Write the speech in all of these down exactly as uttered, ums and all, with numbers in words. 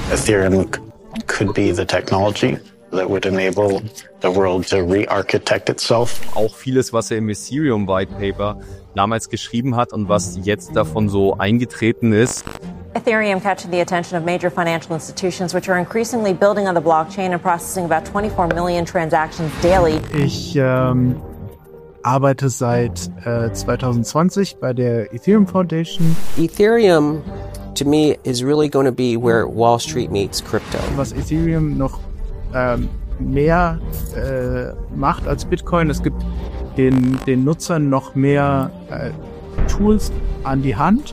Ethereum could be the technology that would enable the world to re-architect itself. Auch vieles, was er im Ethereum White Paper damals geschrieben hat und was jetzt davon so eingetreten ist. Ethereum catching the attention of major financial institutions, which are increasingly building on the blockchain and processing about twenty-four million transactions daily. Ich ähm, arbeite seit äh, zwanzig zwanzig bei der Ethereum Foundation. Ethereum, to me, is really going to be where Wall Street meets crypto. Was Ethereum noch ähm, mehr äh, macht als Bitcoin, es gibt den, den Nutzern noch mehr äh, Tools an die Hand.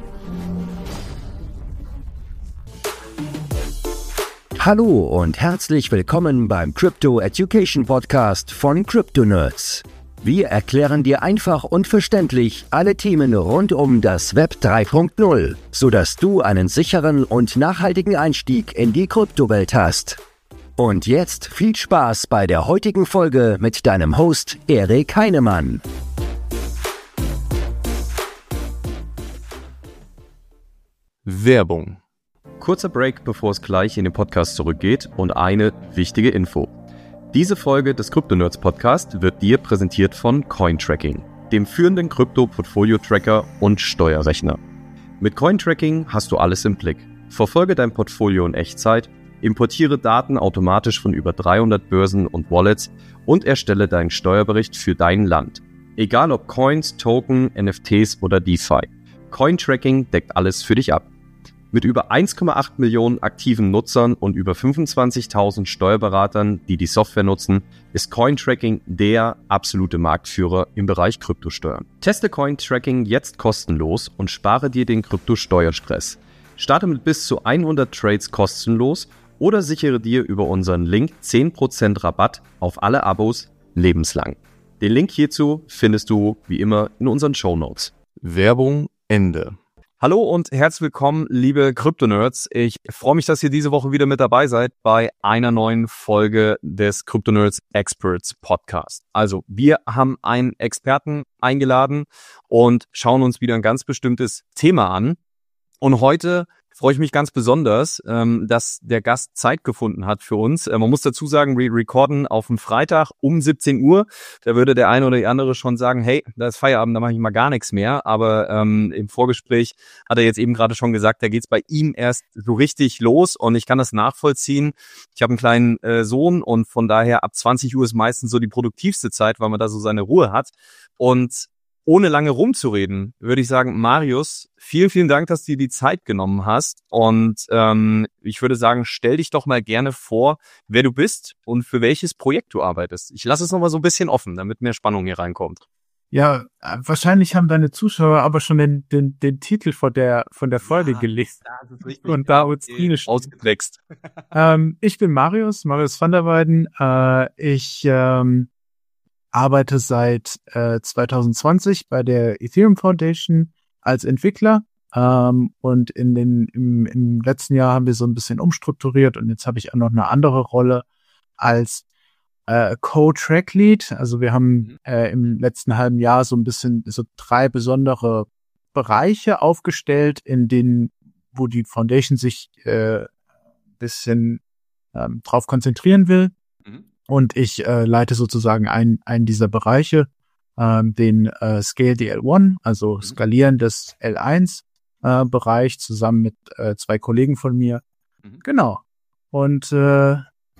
Hallo und herzlich willkommen beim Crypto Education Podcast von CryptoNerds. Wir erklären dir einfach und verständlich alle Themen rund um das Web drei Punkt null, sodass du einen sicheren und nachhaltigen Einstieg in die Kryptowelt hast. Und jetzt viel Spaß bei der heutigen Folge mit deinem Host Erik Heinemann. Werbung. Kurzer Break, bevor es gleich in den Podcast zurückgeht und eine wichtige Info. Diese Folge des CryptoNerds Podcast wird dir präsentiert von Cointracking, dem führenden Krypto-Portfolio-Tracker und Steuerrechner. Mit Cointracking hast du alles im Blick. Verfolge dein Portfolio in Echtzeit, importiere Daten automatisch von über dreihundert Börsen und Wallets und erstelle deinen Steuerbericht für dein Land. Egal ob Coins, Token, N F Ts oder DeFi. Cointracking deckt alles für dich ab. Mit über eins Komma acht Millionen aktiven Nutzern und über fünfundzwanzigtausend Steuerberatern, die die Software nutzen, ist Cointracking der absolute Marktführer im Bereich Kryptosteuern. Teste Cointracking jetzt kostenlos und spare dir den Kryptosteuerstress. Starte mit bis zu hundert Trades kostenlos oder sichere dir über unseren Link zehn Prozent Rabatt auf alle Abos lebenslang. Den Link hierzu findest du wie immer in unseren Shownotes. Werbung Ende. Hallo und herzlich willkommen, liebe CryptoNerds. Ich freue mich, dass ihr diese Woche wieder mit dabei seid bei einer neuen Folge des CryptoNerds Experts Podcast. Also, wir haben einen Experten eingeladen und schauen uns wieder ein ganz bestimmtes Thema an. Und heute freue ich mich ganz besonders, ähm, dass der Gast Zeit gefunden hat für uns. Äh, man muss dazu sagen, wir recorden auf dem Freitag um siebzehn Uhr. Da würde der eine oder die andere schon sagen, hey, da ist Feierabend, da mache ich mal gar nichts mehr. Aber ähm, im Vorgespräch hat er jetzt eben gerade schon gesagt, da geht's bei ihm erst so richtig los. Und ich kann das nachvollziehen. Ich habe einen kleinen äh, Sohn und von daher ab zwanzig Uhr ist meistens so die produktivste Zeit, weil man da so seine Ruhe hat. Und ohne lange rumzureden, würde ich sagen, Marius, vielen, vielen Dank, dass du dir die Zeit genommen hast. Und ähm, ich würde sagen, stell dich doch mal gerne vor, wer du bist und für welches Projekt du arbeitest. Ich lasse es nochmal so ein bisschen offen, damit mehr Spannung hier reinkommt. Ja, wahrscheinlich haben deine Zuschauer aber schon den, den, den Titel von der, von der Folge ja, gelesen. Und da uns ausgetrickst. ähm, ich bin Marius, Marius van der Weyden. Äh, ich ähm, arbeite seit äh, zwanzig zwanzig bei der Ethereum Foundation als Entwickler ähm, und in den im, im letzten Jahr haben wir so ein bisschen umstrukturiert und jetzt habe ich auch noch eine andere Rolle als äh, Co-Track-Lead. Also wir haben äh, im letzten halben Jahr so ein bisschen so drei besondere Bereiche aufgestellt, in denen, wo die Foundation sich äh, ein bisschen ähm, drauf konzentrieren will. Mhm. Und ich äh, leite sozusagen einen, einen dieser Bereiche, ähm, den äh, Scale D L eins, also Skalieren des L eins äh, Bereich, zusammen mit äh, zwei Kollegen von mir. Mhm. Genau. Und äh,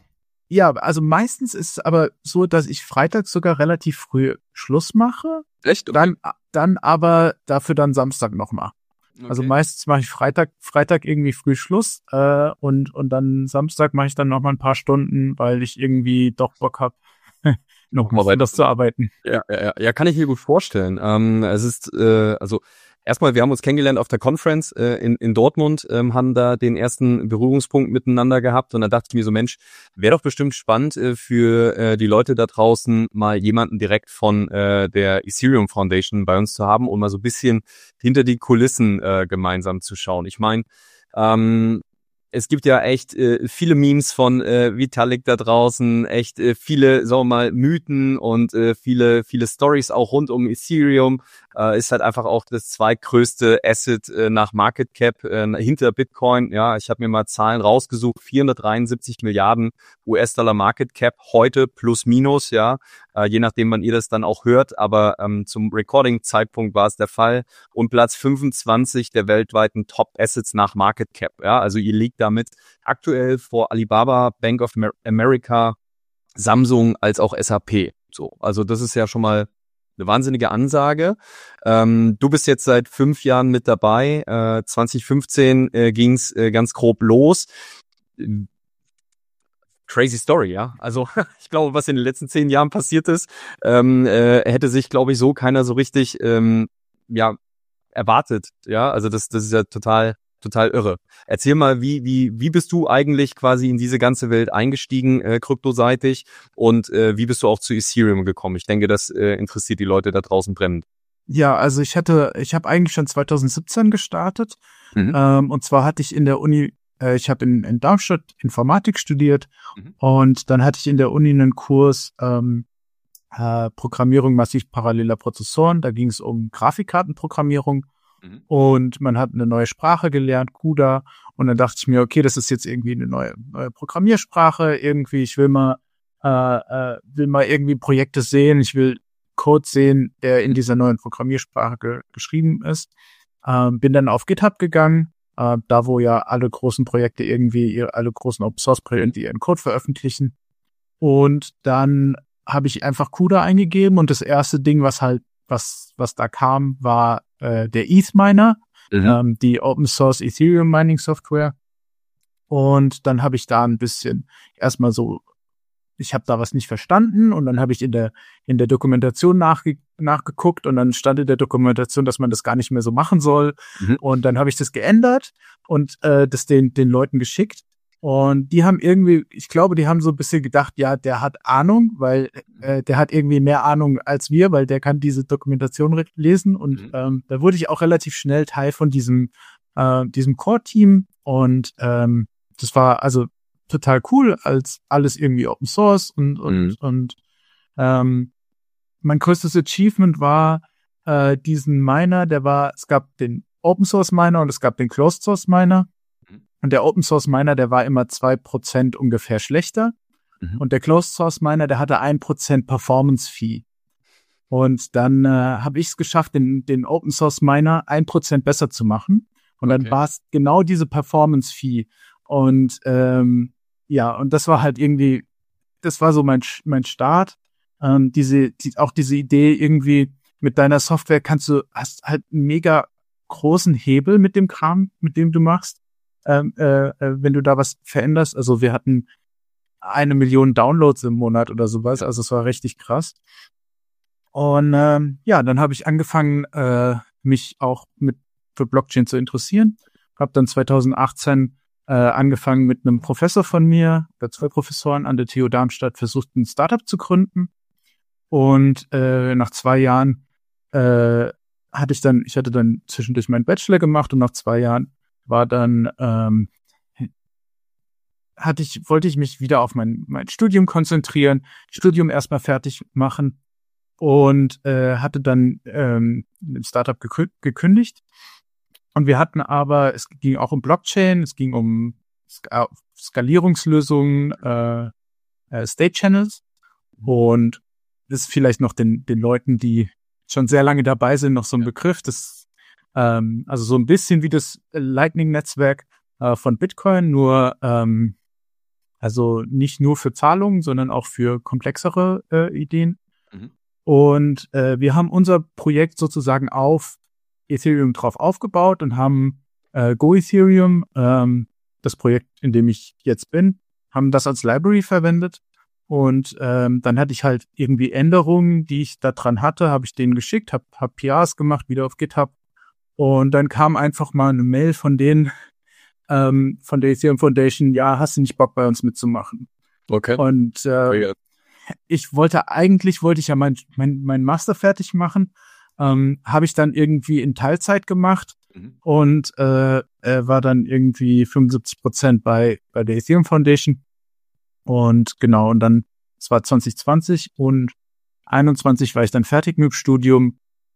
ja, also meistens ist es aber so, dass ich freitags sogar relativ früh Schluss mache. Echt? Okay. Dann, dann aber dafür dann Samstag noch mal. Okay. Also meistens mache ich Freitag Freitag irgendwie früh Schluss äh, und und dann Samstag mache ich dann noch mal ein paar Stunden, weil ich irgendwie doch Bock habe, noch mal weiter zu arbeiten. Ja, ja, ja, kann ich mir gut vorstellen. Ähm, es ist äh, also erstmal, wir haben uns kennengelernt auf der Conference äh, in, in Dortmund, ähm, haben da den ersten Berührungspunkt miteinander gehabt und da dachte ich mir so, Mensch, wäre doch bestimmt spannend äh, für äh, die Leute da draußen, mal jemanden direkt von äh, der Ethereum Foundation bei uns zu haben und mal so ein bisschen hinter die Kulissen äh, gemeinsam zu schauen. Ich meine, ähm, es gibt ja echt äh, viele Memes von äh, Vitalik da draußen, echt äh, viele, sagen wir mal, Mythen und äh, viele viele Stories auch rund um Ethereum. äh, ist halt einfach auch das zweitgrößte Asset äh, nach Market Cap äh, hinter Bitcoin. Ja, ich habe mir mal Zahlen rausgesucht, vierhundertdreiundsiebzig Milliarden U S-Dollar Market Cap heute plus minus, ja, äh, je nachdem, wann ihr das dann auch hört, aber ähm, zum Recording-Zeitpunkt war es der Fall und Platz fünfundzwanzig der weltweiten Top-Assets nach Market Cap, ja, also ihr liegt damit aktuell vor Alibaba, Bank of America, Samsung als auch S A P. So, also das ist ja schon mal eine wahnsinnige Ansage. Ähm, du bist jetzt seit fünf Jahren mit dabei. Äh, zwanzig fünfzehn äh, ging es äh, ganz grob los. Crazy Story, ja. Also ich glaube, was in den letzten zehn Jahren passiert ist, ähm, äh, hätte sich, glaube ich, so keiner so richtig ähm, ja erwartet. Ja, also das, das ist ja total total irre. Erzähl mal, wie wie wie bist du eigentlich quasi in diese ganze Welt eingestiegen, äh, kryptoseitig, und äh, wie bist du auch zu Ethereum gekommen? Ich denke, das äh, interessiert die Leute da draußen brennend. Ja, also ich hatte, ich habe eigentlich schon zwanzig siebzehn gestartet. Mhm. Ähm, und zwar hatte ich in der Uni, äh, ich habe in, in Darmstadt Informatik studiert, Mhm. und dann hatte ich in der Uni einen Kurs ähm, äh, Programmierung massiv paralleler Prozessoren. Da ging es um Grafikkartenprogrammierung. Mhm. Und man hat eine neue Sprache gelernt, CUDA. Und dann dachte ich mir, okay, das ist jetzt irgendwie eine neue, neue Programmiersprache. Irgendwie, ich will mal, äh, äh, will mal irgendwie Projekte sehen. Ich will Code sehen, der in dieser neuen Programmiersprache ge- geschrieben ist. Ähm, bin dann auf GitHub gegangen, äh, da wo ja alle großen Projekte irgendwie, ihre, alle großen Open-Source-Projekte ihren Code veröffentlichen. Und dann habe ich einfach CUDA eingegeben, und das erste Ding, was halt, was, was da kam, war äh, der E T H-Miner, Mhm. ähm, die Open-Source Ethereum Mining Software. Und dann habe ich da ein bisschen erstmal so, ich habe da was nicht verstanden, und dann habe ich in der in der Dokumentation nachge nachgeguckt, und dann stand in der Dokumentation, dass man das gar nicht mehr so machen soll. Mhm. Und dann habe ich das geändert und äh, das den den Leuten geschickt. Und die haben irgendwie, ich glaube, die haben so ein bisschen gedacht, ja, der hat Ahnung, weil äh, der hat irgendwie mehr Ahnung als wir, weil der kann diese Dokumentation re- lesen. Und Mhm. ähm, da wurde ich auch relativ schnell Teil von diesem äh, diesem Core-Team. Und ähm, das war also total cool, als alles irgendwie Open Source, und und Mhm. und ähm, mein größtes Achievement war äh, diesen Miner, der war, es gab den Open Source Miner und es gab den Closed Source Miner. Mhm. Und der Open Source Miner, der war immer zwei Prozent ungefähr schlechter. Mhm. Und der Closed Source Miner, der hatte ein Prozent Performance Fee. Und dann äh, habe ich es geschafft, den, den Open Source Miner ein Prozent besser zu machen. Und dann Okay. war es genau diese Performance Fee. Und ähm, ja, und das war halt irgendwie, das war so mein mein Start. Ähm, diese, die, auch diese Idee irgendwie, mit deiner Software kannst du, hast halt einen mega großen Hebel mit dem Kram, mit dem du machst, ähm, äh, äh, wenn du da was veränderst. Also wir hatten eine Million Downloads im Monat oder sowas, also es war richtig krass. Und ähm, ja, dann habe ich angefangen, äh, mich auch mit für Blockchain zu interessieren. Habe dann zwanzig achtzehn äh, angefangen mit einem Professor von mir, oder zwei Professoren an der T U Darmstadt, versucht, ein Startup zu gründen. Und äh, nach zwei Jahren äh, hatte ich dann, ich hatte dann zwischendurch meinen Bachelor gemacht, und nach zwei Jahren war dann, ähm, hatte ich, wollte ich mich wieder auf mein, mein Studium konzentrieren, Studium erstmal fertig machen, und äh, hatte dann ähm, ein Startup gekü- gekündigt. Und wir hatten aber, es ging auch um Blockchain, es ging um Ska- Skalierungslösungen, äh, äh, State Channels. Und das ist vielleicht noch den, den Leuten, die schon sehr lange dabei sind, noch so ein Begriff. Das, ähm, also so ein bisschen wie das Lightning-Netzwerk äh, von Bitcoin, nur ähm, also nicht nur für Zahlungen, sondern auch für komplexere äh, Ideen. Mhm. Und äh, wir haben unser Projekt sozusagen auf Ethereum drauf aufgebaut und haben äh, Go Ethereum, ähm, das Projekt, in dem ich jetzt bin, haben das als Library verwendet. Und ähm, dann hatte ich halt irgendwie Änderungen, die ich da dran hatte, habe ich denen geschickt, habe hab P Rs gemacht, wieder auf GitHub. Und dann kam einfach mal eine Mail von denen, ähm, von der Ethereum Foundation, ja, hast du nicht Bock, bei uns mitzumachen? Okay. Und äh, ich wollte, eigentlich wollte ich ja mein, mein, mein Master fertig machen, ähm, habe ich dann irgendwie in Teilzeit gemacht. Mhm. Und äh, äh, war dann irgendwie fünfundsiebzig Prozent bei bei der Ethereum Foundation. Und genau, und dann, es war zwanzig zwanzig, und einundzwanzig war ich dann fertig mit dem Studium.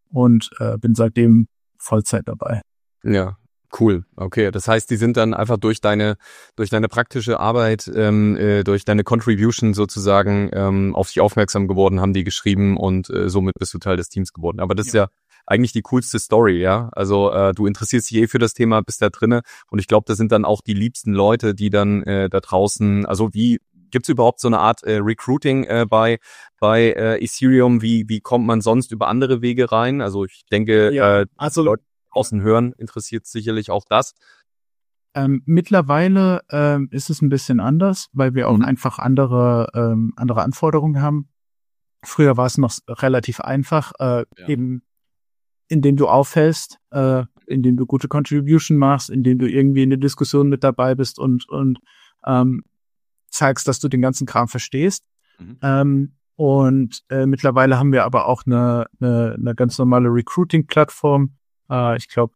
und äh, bin seitdem Vollzeit dabei. Ja, cool. Okay, das heißt, die sind dann einfach durch deine durch deine praktische Arbeit, ähm, äh, durch deine Contribution sozusagen ähm, auf dich aufmerksam geworden, haben die geschrieben und äh, somit bist du Teil des Teams geworden. Aber das ja. ist ja eigentlich die coolste Story, ja. Also äh, du interessierst dich eh für das Thema, bist da drinne und ich glaube, das sind dann auch die liebsten Leute, die dann äh, da draußen, also wie gibt's überhaupt so eine Art äh, Recruiting äh, bei bei äh, Ethereum? Wie wie kommt man sonst über andere Wege rein? Also ich denke, ja, äh, also Leute draußen hören, interessiert sicherlich auch das. Ähm, mittlerweile ähm, ist es ein bisschen anders, weil wir auch Mhm. einfach andere ähm, andere Anforderungen haben. Früher war es noch s- relativ einfach, äh, Ja. eben indem du auffällst, äh, indem du gute Contribution machst, indem du irgendwie in der Diskussion mit dabei bist und und ähm, zeigst, dass du den ganzen Kram verstehst. Mhm. Ähm, und äh, mittlerweile haben wir aber auch eine, eine, eine ganz normale Recruiting-Plattform. Äh, ich glaube,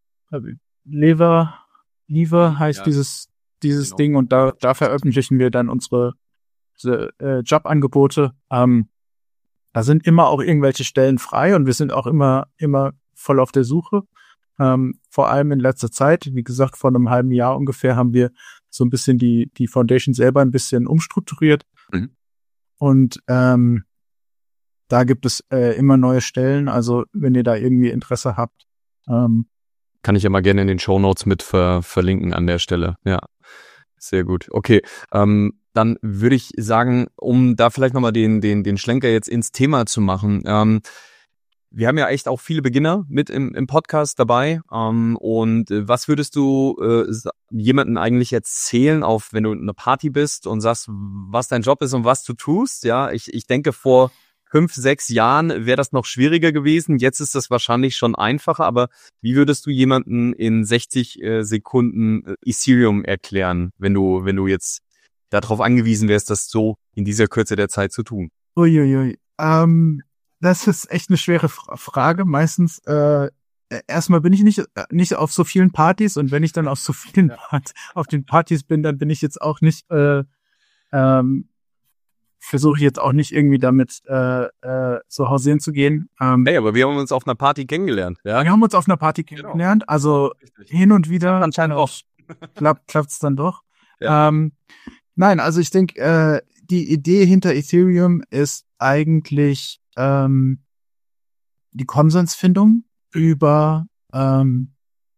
Lever, Lever heißt Ja, dieses dieses genau. Ding und da da veröffentlichen wir dann unsere, unsere äh, Jobangebote. Ähm, da sind immer auch irgendwelche Stellen frei und wir sind auch immer immer voll auf der Suche. Ähm, vor allem in letzter Zeit, wie gesagt, vor einem halben Jahr ungefähr haben wir so ein bisschen die die Foundation selber ein bisschen umstrukturiert. Mhm. Und ähm, da gibt es äh, immer neue Stellen. Also wenn ihr da irgendwie Interesse habt, ähm, Kann ich ja mal gerne in den Shownotes mit ver verlinken an der Stelle. Ja, sehr gut. Okay, ähm, dann würde ich sagen, um da vielleicht nochmal den den den Schlenker jetzt ins Thema zu machen. Ähm, wir haben ja echt auch viele Beginner mit im, im Podcast dabei. Ähm, und äh, was würdest du äh, sa- jemandem eigentlich erzählen, auf wenn du in einer Party bist und sagst, was dein Job ist und was du tust? Ja, ich ich denke vor fünf, sechs Jahren wäre das noch schwieriger gewesen. Jetzt ist das wahrscheinlich schon einfacher. Aber wie würdest du jemanden in sechzig äh, Sekunden äh, Ethereum erklären, wenn du wenn du jetzt darauf angewiesen wärst, das so in dieser Kürze der Zeit zu tun? Uiuiui. Ähm, das ist echt eine schwere Fra- Frage. Meistens, äh, äh, erstmal bin ich nicht, äh, nicht auf so vielen Partys und wenn ich dann auf so vielen Part auf den Partys bin, dann bin ich jetzt auch nicht, äh, ähm, versuche ich jetzt auch nicht irgendwie damit äh, äh, so hausieren zu gehen. Ähm, Hey, aber wir haben uns auf einer Party kennengelernt, ja? Wir haben uns auf einer Party kennengelernt, also Richtig. hin und wieder Anscheinend auch. klappt klappt's dann doch. Ja. Ähm, nein, also ich denke, äh, die Idee hinter Ethereum ist eigentlich ähm, die Konsensfindung über ähm,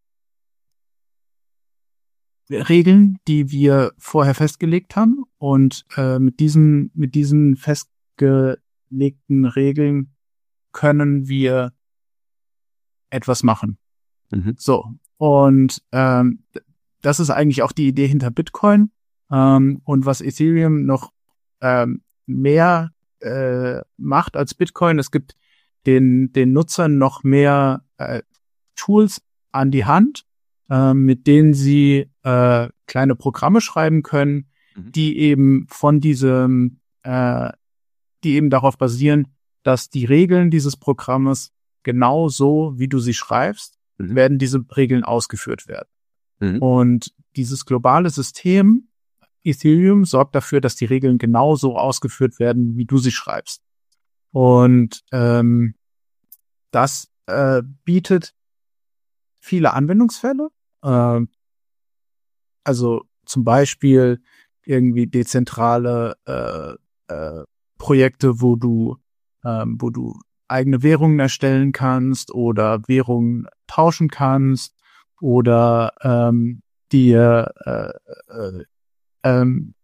Regeln, die wir vorher festgelegt haben. Und äh, mit diesen mit diesen festgelegten Regeln können wir etwas machen. Mhm. So, und ähm, das ist eigentlich auch die Idee hinter Bitcoin. Ähm, und was Ethereum noch ähm, mehr äh, macht als Bitcoin, es gibt den den Nutzern noch mehr äh, Tools an die Hand, äh, mit denen sie äh, kleine Programme schreiben können, Mhm. die eben von diesem, äh, die eben darauf basieren, dass die Regeln dieses Programmes genau so, wie du sie schreibst, Mhm. werden diese Regeln ausgeführt werden. Mhm. Und dieses globale System, Ethereum, sorgt dafür, dass die Regeln genauso ausgeführt werden, wie du sie schreibst. Und ähm, das äh, bietet viele Anwendungsfälle. Äh, also zum Beispiel irgendwie dezentrale äh, äh, Projekte, wo du, ähm, wo du eigene Währungen erstellen kannst oder Währungen tauschen kannst oder ähm, dir äh, äh, ähm,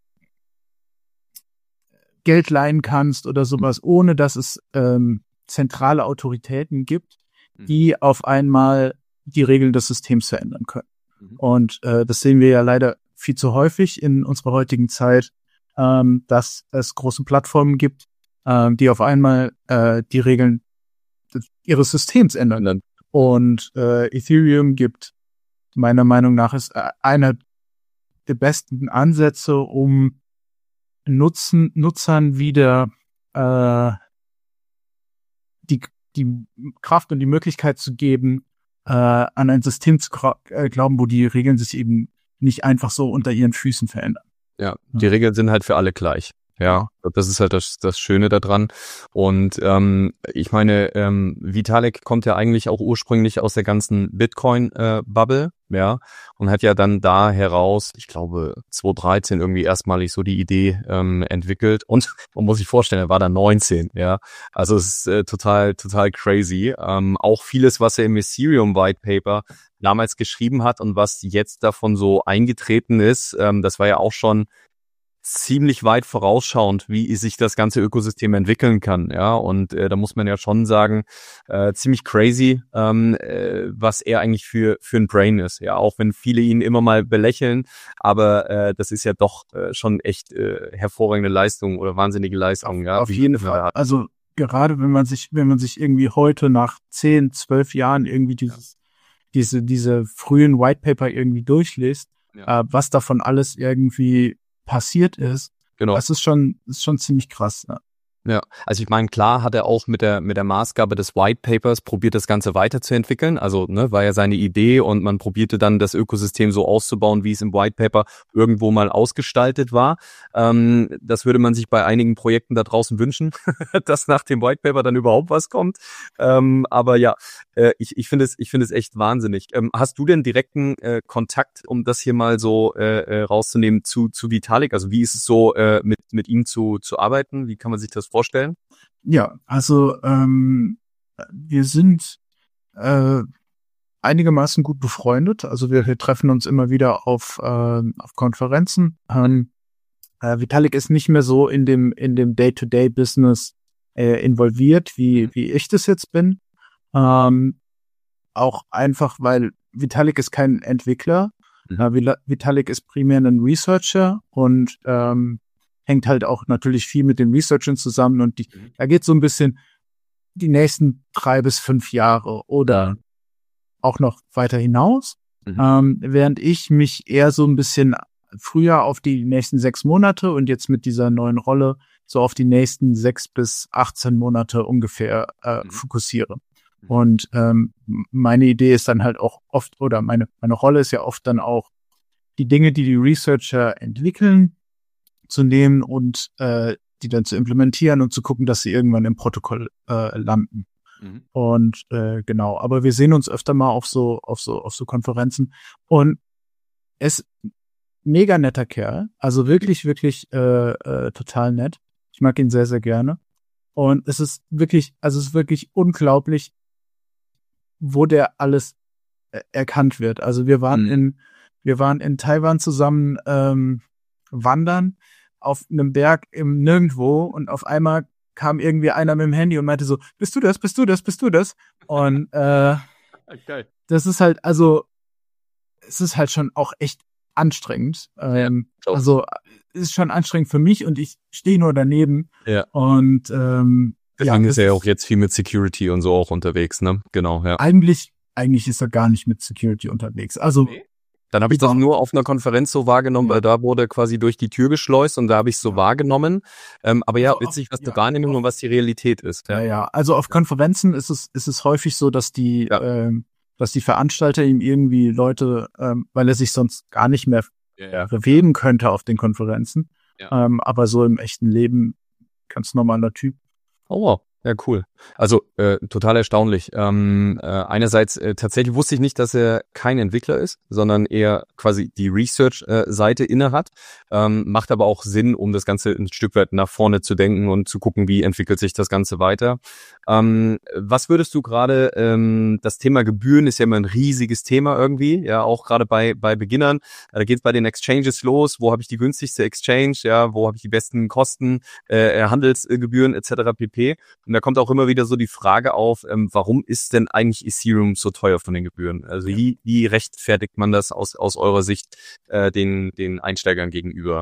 Geld leihen kannst oder sowas, ohne dass es ähm, zentrale Autoritäten gibt, die auf einmal die Regeln des Systems verändern können. Mhm. Und äh, das sehen wir ja leider viel zu häufig in unserer heutigen Zeit, ähm, dass es große Plattformen gibt, ähm, die auf einmal äh, die Regeln des- ihres Systems ändern. Dann- Und äh, Ethereum gibt meiner Meinung nach ist äh, einer der besten Ansätze, um Nutzen, Nutzern wieder äh, die, die Kraft und die Möglichkeit zu geben, äh, an ein System zu gra- äh, glauben, wo die Regeln sich eben nicht einfach so unter ihren Füßen verändern. Ja, die Regeln sind halt für alle gleich. Ja, das ist halt das, das Schöne daran. Und ähm, ich meine, ähm, Vitalik kommt ja eigentlich auch ursprünglich aus der ganzen Bitcoin-Bubble, äh, ja, und hat ja dann da heraus, ich glaube, zwanzig dreizehn irgendwie erstmalig so die Idee ähm, entwickelt. Und man muss sich vorstellen, er war da neunzehn, ja. Also es ist äh, total, total crazy. Ähm, auch vieles, was er im Ethereum White Paper damals geschrieben hat und was jetzt davon so eingetreten ist, ähm, das war ja auch schon ziemlich weit vorausschauend, wie sich das ganze Ökosystem entwickeln kann, ja, und äh, da muss man ja schon sagen, äh, ziemlich crazy, ähm, äh, was er eigentlich für für ein Brain ist, ja, auch wenn viele ihn immer mal belächeln, aber äh, das ist ja doch äh, schon echt äh, hervorragende Leistung oder wahnsinnige Leistung, auf, ja. Auf jeden Fall, hat. Also gerade wenn man sich, wenn man sich irgendwie heute nach zehn, zwölf Jahren irgendwie dieses, ja. diese, diese frühen White Paper irgendwie durchliest, ja. äh, was davon alles irgendwie passiert ist, genau. Das ist schon, ist schon ziemlich krass. Ne? Ja, also ich meine, klar hat er auch mit der mit der Maßgabe des White Papers probiert, das Ganze weiterzuentwickeln. Also ne, war ja seine Idee und man probierte dann das Ökosystem so auszubauen, wie es im White Paper irgendwo mal ausgestaltet war. Ähm, das würde man sich bei einigen Projekten da draußen wünschen, dass nach dem White Paper dann überhaupt was kommt. Ähm, aber ja, äh, ich ich finde es ich finde es echt wahnsinnig. Ähm, hast du denn direkten äh, Kontakt, um das hier mal so äh, rauszunehmen, zu zu Vitalik? Also wie ist es so, äh, mit mit ihm zu zu arbeiten? Wie kann man sich das vorstellen? Ja, also ähm, wir sind äh, einigermaßen gut befreundet. Also wir, wir treffen uns immer wieder auf, äh, auf Konferenzen. Ähm, äh, Vitalik ist nicht mehr so in dem in dem Day-to-Day-Business äh, involviert, wie wie ich das jetzt bin. Ähm, auch einfach, weil Vitalik ist kein Entwickler. Mhm. Äh, Vitalik ist primär ein Researcher und ähm, hängt halt auch natürlich viel mit den Researchern zusammen und die, mhm. da geht so ein bisschen die nächsten drei bis fünf Jahre oder auch noch weiter hinaus, mhm. ähm, während ich mich eher so ein bisschen früher auf die nächsten sechs Monate und jetzt mit dieser neuen Rolle so auf die nächsten sechs bis achtzehn Monate ungefähr äh, mhm. fokussiere. Mhm. Und ähm, meine Idee ist dann halt auch oft, oder meine meine Rolle ist ja oft dann auch, die Dinge, die die Researcher entwickeln, zu nehmen und äh, die dann zu implementieren und zu gucken, dass sie irgendwann im Protokoll äh, landen. Mhm. Und äh, genau, aber wir sehen uns öfter mal auf so auf so auf so Konferenzen und es mega netter Kerl, also wirklich wirklich äh, äh, total nett. Ich mag ihn sehr sehr gerne und es ist wirklich, also es ist wirklich unglaublich, wo der alles äh, erkannt wird. Also wir waren mhm. in wir waren in Taiwan zusammen ähm, wandern auf einem Berg im Nirgendwo und auf einmal kam irgendwie einer mit dem Handy und meinte so, bist du das, bist du das, bist du das? Und äh, okay. Das ist halt, also es ist halt schon auch echt anstrengend. Ähm, ja, also es ist schon anstrengend für mich und ich stehe nur daneben. Ja. Und ähm, deswegen ja, ist er ja auch jetzt viel mit Security und so auch unterwegs, ne? Genau, ja. Eigentlich, eigentlich ist er gar nicht mit Security unterwegs. Also nee. Dann habe ich das nur auf einer Konferenz so wahrgenommen, weil da wurde quasi durch die Tür geschleust und da habe ich es so wahrgenommen. Ähm, aber ja, witzig, was die Wahrnehmung und was die Realität ist. Ja, ja. Also auf Konferenzen ist es ist es häufig so, dass die ja. ähm, dass die Veranstalter ihm irgendwie Leute, ähm, weil er sich sonst gar nicht mehr ja. bewegen könnte auf den Konferenzen. Ja. Ähm, aber so im echten Leben ganz normaler Typ. Oh wow. Ja, cool. Also äh, total erstaunlich. Ähm, äh, einerseits äh, tatsächlich wusste ich nicht, dass er kein Entwickler ist, sondern eher quasi die Research-Seite äh, inne hat. Ähm, macht aber auch Sinn, um das Ganze ein Stück weit nach vorne zu denken und zu gucken, wie entwickelt sich das Ganze weiter. Ähm, was würdest du gerade, ähm, das Thema Gebühren ist ja immer ein riesiges Thema irgendwie, ja, auch gerade bei bei Beginnern. Da geht es bei den Exchanges los. Wo habe ich die günstigste Exchange? Ja, wo habe ich die besten Kosten, äh, Handelsgebühren et cetera pp. Und da kommt auch immer wieder so die Frage auf, ähm, warum ist denn eigentlich Ethereum so teuer von den Gebühren? Also wie, wie rechtfertigt man das aus aus eurer Sicht äh, den den Einsteigern gegenüber?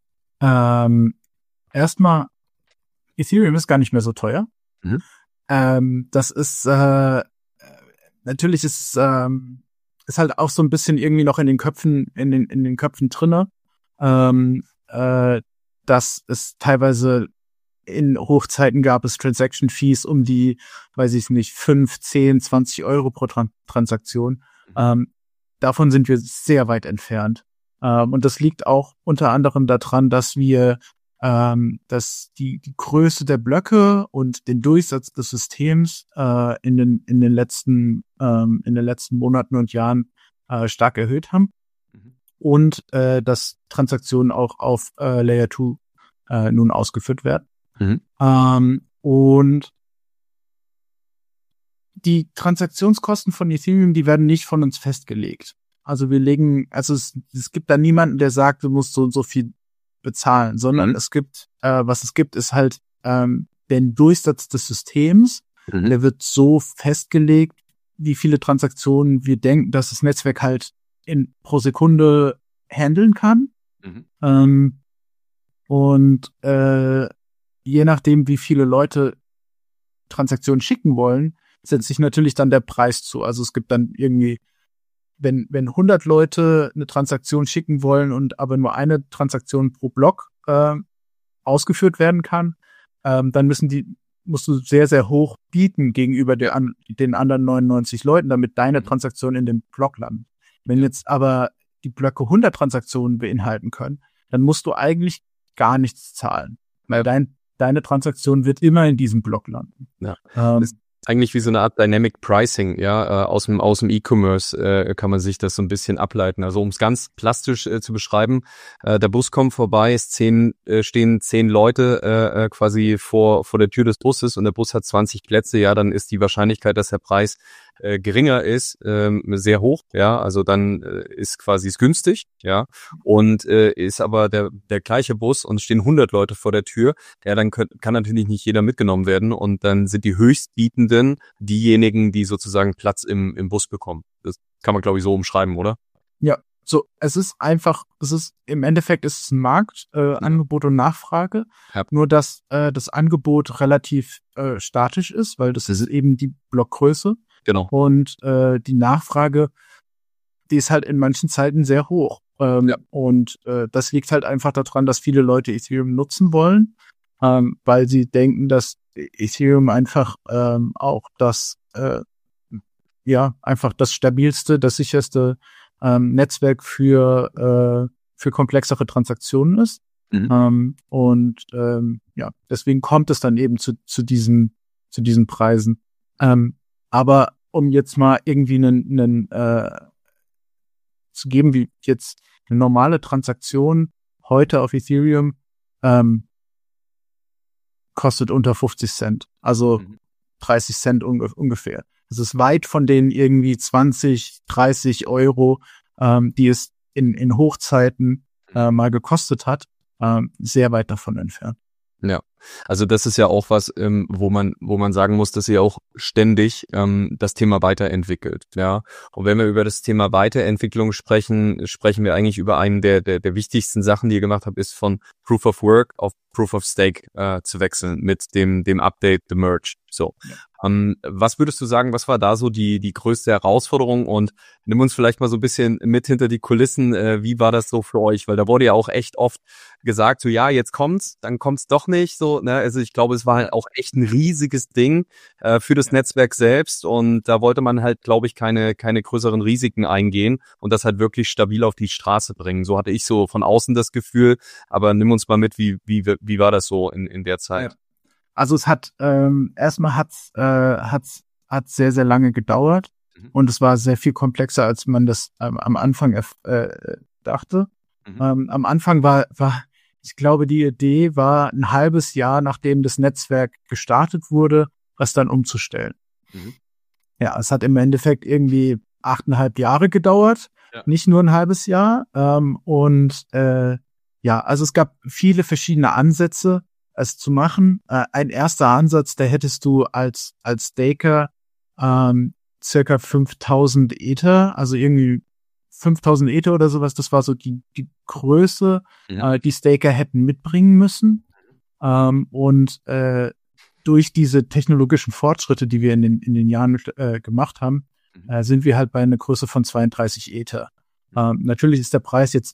Ähm, erstmal, Ethereum ist gar nicht mehr so teuer. Mhm. Ähm, das ist äh, natürlich ist ähm, ist halt auch so ein bisschen irgendwie noch in den Köpfen in den in den Köpfen drinne, ähm, äh, dass es teilweise in Hochzeiten gab es Transaction Fees um die, weiß ich nicht, fünf, zehn, zwanzig Euro pro Tran- Transaktion. Mhm. Ähm, davon sind wir sehr weit entfernt. Ähm, und das liegt auch unter anderem daran, dass wir ähm, dass die, die Größe der Blöcke und den Durchsatz des Systems äh, in den in den letzten ähm, in den letzten Monaten und Jahren äh, stark erhöht haben mhm. und äh, dass Transaktionen auch auf äh, Layer zwei äh, nun ausgeführt werden. Mhm. Ähm, und die Transaktionskosten von Ethereum, die werden nicht von uns festgelegt. Also wir legen, also es, es gibt da niemanden, der sagt, du musst so und so viel bezahlen, sondern mhm. es gibt, äh, was es gibt, ist halt ähm, den Durchsatz des Systems. Mhm. Der wird so festgelegt, wie viele Transaktionen wir denken, dass das Netzwerk halt in pro Sekunde handeln kann. Mhm. Ähm, und äh, je nachdem, wie viele Leute Transaktionen schicken wollen, setzt sich natürlich dann der Preis zu. Also es gibt dann irgendwie, wenn wenn hundert Leute eine Transaktion schicken wollen und aber nur eine Transaktion pro Block äh, ausgeführt werden kann, ähm, dann müssen die musst du sehr, sehr hoch bieten gegenüber der, an, den anderen neunundneunzig Leuten, damit deine Transaktion in dem Block landet. Wenn jetzt aber die Blöcke hundert Transaktionen beinhalten können, dann musst du eigentlich gar nichts zahlen, weil ja. dein, deine Transaktion wird immer in diesem Block landen. Ja. Ähm, eigentlich wie so eine Art Dynamic Pricing, ja, äh, aus dem aus dem E-Commerce äh, kann man sich das so ein bisschen ableiten. Also um es ganz plastisch äh, zu beschreiben, äh, der Bus kommt vorbei, es zehn, äh, stehen zehn Leute äh, quasi vor vor der Tür des Busses und der Bus hat zwanzig Plätze, ja, dann ist die Wahrscheinlichkeit, dass der Preis äh, geringer ist, ähm, sehr hoch, ja, also dann äh, ist quasi es günstig, ja, und äh, ist aber der der gleiche Bus und stehen hundert Leute vor der Tür, ja, dann können, kann natürlich nicht jeder mitgenommen werden und dann sind die Höchstbietenden diejenigen, die sozusagen Platz im im Bus bekommen. Das kann man, glaube ich, so umschreiben, oder? Ja, so, es ist einfach, es ist, im Endeffekt ist es ein Markt, äh, ja. Angebot und Nachfrage, ja. Nur dass äh, das Angebot relativ äh, statisch ist, weil das mhm. ist eben die Blockgröße. Genau. Und äh, die Nachfrage, die ist halt in manchen Zeiten sehr hoch. Ähm, ja. Und äh, das liegt halt einfach daran, dass viele Leute Ethereum nutzen wollen, ähm, weil sie denken, dass Ethereum einfach ähm, auch das, äh, ja, einfach das stabilste, das sicherste ähm, Netzwerk für äh, für komplexere Transaktionen ist. Mhm. Ähm, und ähm, ja, deswegen kommt es dann eben zu zu diesen zu diesen Preisen. Ähm, aber um jetzt mal irgendwie einen, einen äh, zu geben, wie jetzt eine normale Transaktion heute auf Ethereum ähm, kostet unter fünfzig Cent, also mhm. dreißig Cent unge- ungefähr. Das ist weit von den irgendwie zwanzig, dreißig Euro, ähm, die es in, in Hochzeiten äh, mal gekostet hat, ähm, sehr weit davon entfernt. Ja, also das ist ja auch was, ähm, wo man wo man sagen muss, dass ihr auch ständig ähm, das Thema weiterentwickelt, ja. Und wenn wir über das Thema Weiterentwicklung sprechen, sprechen wir eigentlich über einen der der, der wichtigsten Sachen, die ihr gemacht habt, ist von Proof of Work auf Proof of Stake äh, zu wechseln mit dem dem Update, the Merge. So, ja. ähm, was würdest du sagen, was war da so die die größte Herausforderung und nimm uns vielleicht mal so ein bisschen mit hinter die Kulissen, äh, wie war das so für euch? Weil da wurde ja auch echt oft gesagt, so ja, jetzt kommt's, dann kommt's doch nicht, so, ne, also ich glaube, es war halt auch echt ein riesiges Ding äh, für das ja. Netzwerk selbst und da wollte man halt, glaube ich, keine keine größeren Risiken eingehen und das halt wirklich stabil auf die Straße bringen. So hatte ich so von außen das Gefühl, aber nimm uns mal mit, wie wie wie war das so in in der Zeit? Ja. Also es hat ähm, erstmal hat's äh, hat's hat sehr sehr lange gedauert mhm. und es war sehr viel komplexer, als man das ähm, am Anfang äh, dachte. Mhm. Ähm, am Anfang war war ich glaube, die Idee war ein halbes Jahr, nachdem das Netzwerk gestartet wurde, was dann umzustellen. Mhm. Ja, es hat im Endeffekt irgendwie achteinhalb Jahre gedauert, ja. Nicht nur ein halbes Jahr. Ähm, und äh, ja, also es gab viele verschiedene Ansätze, es zu machen. Äh, ein erster Ansatz, da hättest du als als Staker ähm, circa fünftausend Ether, also irgendwie fünftausend Ether oder sowas, das war so die die Größe, ja. äh, die Staker hätten mitbringen müssen. Ähm, und äh, durch diese technologischen Fortschritte, die wir in den in den Jahren äh, gemacht haben, mhm. äh, sind wir halt bei einer Größe von zweiunddreißig Ether. Ähm, natürlich ist der Preis jetzt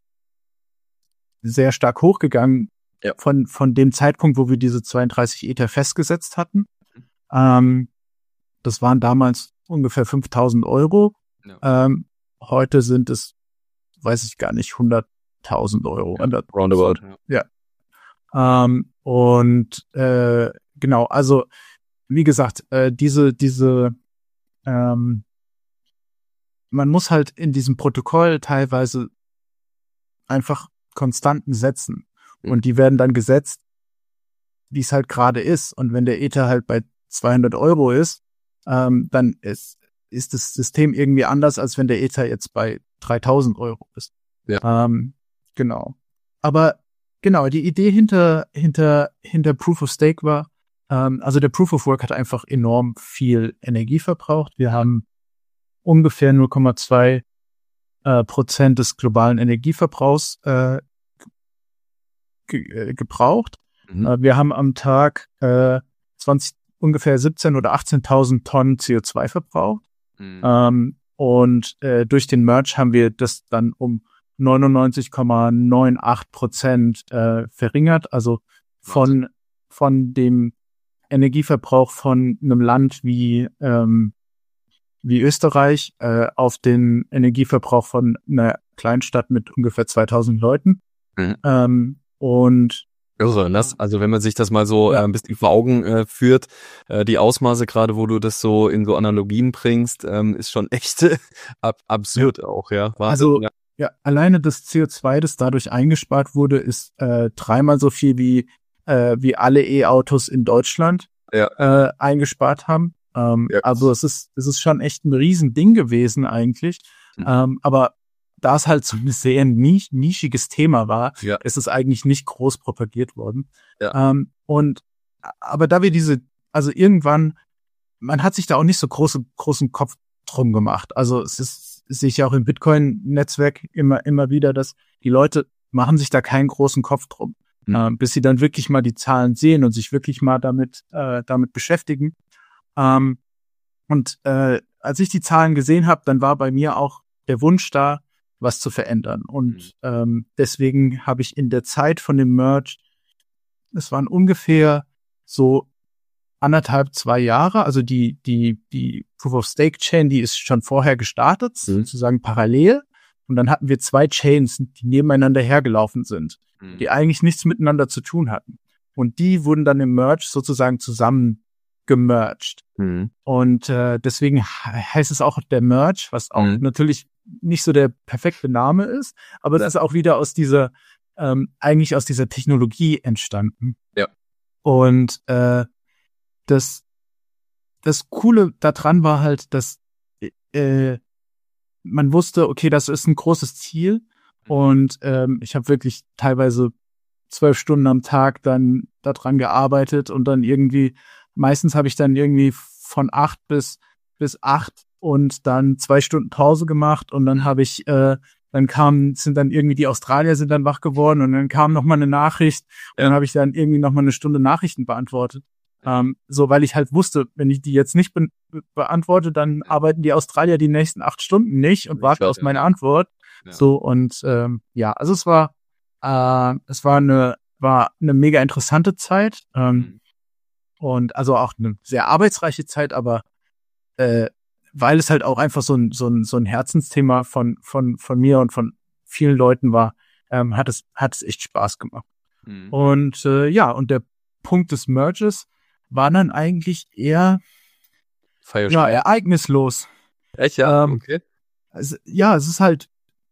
sehr stark hochgegangen ja. von von dem Zeitpunkt, wo wir diese zweiunddreißig Ether festgesetzt hatten. Mhm. Ähm, das waren damals ungefähr fünftausend Euro. Ja. Ähm, Heute sind es, weiß ich gar nicht, hunderttausend Euro. Ja, roundabout. Ja. Ähm, und äh, genau, also wie gesagt, äh, diese, diese, ähm, man muss halt in diesem Protokoll teilweise einfach Konstanten setzen. Und die werden dann gesetzt, wie es halt gerade ist. Und wenn der Ether halt bei zweihundert Euro ist, ähm, dann ist, ist das System irgendwie anders, als wenn der Ether jetzt bei dreitausend Euro ist. Ja. Ähm, genau. Aber genau, die Idee hinter, hinter, hinter Proof of Stake war, ähm, also der Proof of Work hat einfach enorm viel Energie verbraucht. Wir haben ungefähr null Komma zwei äh, Prozent des globalen Energieverbrauchs äh, ge- äh, gebraucht. Mhm. Äh, wir haben am Tag äh, zwanzig, ungefähr siebzehntausend oder achtzehntausend Tonnen C O zwei verbraucht. Mhm. Ähm, und äh, durch den Merge haben wir das dann um neunundneunzig Komma achtundneunzig Prozent äh, verringert. Also von von dem Energieverbrauch von einem Land wie ähm, wie Österreich äh, auf den Energieverbrauch von einer Kleinstadt mit ungefähr zweitausend Leuten. Mhm. Ähm, und Irre, das, also wenn man sich das mal so Ja. äh, ein bisschen vor Augen äh, führt, äh, die Ausmaße gerade, wo du das so in so Analogien bringst, ähm, ist schon echt ab, absurd auch, ja. Wahnsinn, Also ja. ja, alleine das C O zwei, das dadurch eingespart wurde, ist äh, dreimal so viel wie äh, wie alle E-Autos in Deutschland Ja. äh, eingespart haben. Ähm, Ja. Also es ist es ist schon echt ein Riesending gewesen eigentlich. Mhm. Ähm, aber da es halt so ein sehr nisch, nischiges Thema war, Ja. ist es eigentlich nicht groß propagiert worden. Ja. Ähm, und aber da wir diese, also irgendwann, man hat sich da auch nicht so große, großen Kopf drum gemacht. Also es ist, es sehe ich ja auch im Bitcoin-Netzwerk immer, immer wieder, dass die Leute machen sich da keinen großen Kopf drum, Mhm. äh, bis sie dann wirklich mal die Zahlen sehen und sich wirklich mal damit, äh, damit beschäftigen. Ähm, und äh, als ich die Zahlen gesehen habe, dann war bei mir auch der Wunsch da, was zu verändern. Und ähm, deswegen habe ich in der Zeit von dem Merge, es waren ungefähr so anderthalb, zwei Jahre, also die, die, die Proof of Stake Chain, die ist schon vorher gestartet, Mhm. sozusagen parallel. Und dann hatten wir zwei Chains, die nebeneinander hergelaufen sind, Mhm. die eigentlich nichts miteinander zu tun hatten. Und die wurden dann im Merge sozusagen zusammen gemerged. Mhm. Und äh, deswegen he- heißt es auch der Merge, was auch Mhm. natürlich nicht so der perfekte Name ist, aber es Ja. ist auch wieder aus dieser, ähm, eigentlich aus dieser Technologie entstanden. Ja. Und äh, das, das Coole daran war halt, dass äh, man wusste, okay, das ist ein großes Ziel. Und ähm, ich habe wirklich teilweise zwölf Stunden am Tag dann daran gearbeitet und dann irgendwie, meistens habe ich dann irgendwie von acht bis bis acht und dann zwei Stunden Pause gemacht und dann habe ich, äh, dann kamen, sind dann irgendwie die Australier sind dann wach geworden und dann kam noch mal eine Nachricht und dann habe ich dann irgendwie noch mal eine Stunde Nachrichten beantwortet. Ähm, so, weil ich halt wusste, wenn ich die jetzt nicht be beantworte, dann arbeiten die Australier die nächsten acht Stunden nicht und warten Klar, auf ja. meine Antwort. Ja. So und ähm, ja, also es war äh, es war eine war eine mega interessante Zeit ähm, Mhm. und also auch eine sehr arbeitsreiche Zeit, aber äh, weil es halt auch einfach so ein so ein so ein Herzensthema von von von mir und von vielen Leuten war, ähm, hat es hat es echt Spaß gemacht. Mhm. Und äh, ja, und der Punkt des Merges war dann eigentlich eher Feier ja ereignislos. Echt, ja? ähm, Okay. Also, ja, es ist halt,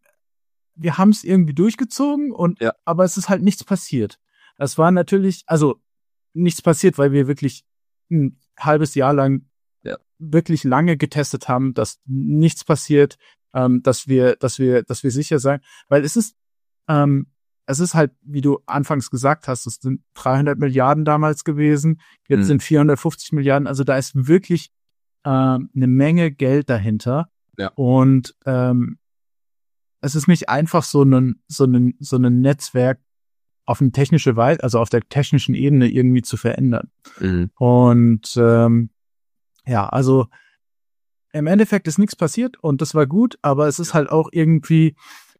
wir haben es irgendwie durchgezogen und Ja. aber es ist halt nichts passiert. Es war natürlich, also nichts passiert, weil wir wirklich ein halbes Jahr lang Ja. wirklich lange getestet haben, dass nichts passiert, ähm, dass wir, dass wir, dass wir sicher sein, weil es ist, ähm, es ist halt, wie du anfangs gesagt hast, es sind dreihundert Milliarden damals gewesen, jetzt Mhm. sind vierhundertfünfzig Milliarden, also da ist wirklich ähm, eine Menge Geld dahinter. Ja. Und ähm, es ist nicht einfach so ein so ein so ein Netzwerk auf eine technische Weise, also auf der technischen Ebene irgendwie zu verändern. Mhm. Und ähm, ja, also im Endeffekt ist nichts passiert und das war gut, aber es ist halt auch irgendwie,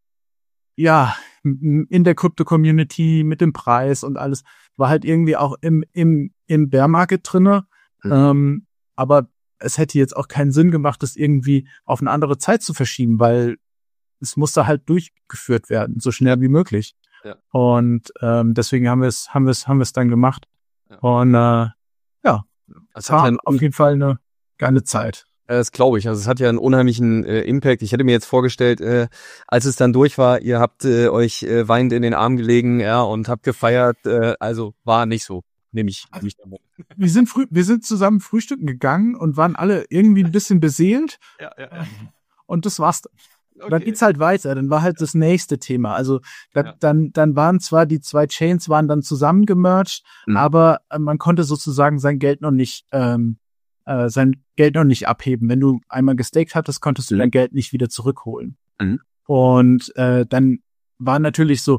ja, m- in der Krypto-Community mit dem Preis und alles, war halt irgendwie auch im, im, im Bear Market drinne. Mhm. Ähm, aber es hätte jetzt auch keinen Sinn gemacht, das irgendwie auf eine andere Zeit zu verschieben, weil es musste halt durchgeführt werden, so schnell wie möglich. Ja. Und ähm, deswegen haben wir es, haben wir es, haben wir es dann gemacht. Ja. Und äh, ja, Das es hat war einen auf jeden Fall eine geile Zeit. Äh, Das glaube ich. Also es hat ja einen unheimlichen äh, Impact. Ich hätte mir jetzt vorgestellt, äh, als es dann durch war, ihr habt äh, euch äh, weinend in den Arm gelegen, ja, und habt gefeiert. Äh, also war nicht so. Nehme ich nicht damit. Wir sind früh, wir sind zusammen frühstücken gegangen und waren alle irgendwie ein bisschen beseelt. Ja, ja, ja. Und das war's. Okay. Dann geht's halt weiter. Dann war halt das nächste Thema. Also da, Ja. dann, dann waren zwar die zwei Chains waren dann zusammengemerged, Mhm. aber äh, man konnte sozusagen sein Geld noch nicht, ähm, äh, sein Geld noch nicht abheben. Wenn du einmal gestaked hattest, konntest du Mhm. dein Geld nicht wieder zurückholen. Mhm. Und äh, dann war natürlich so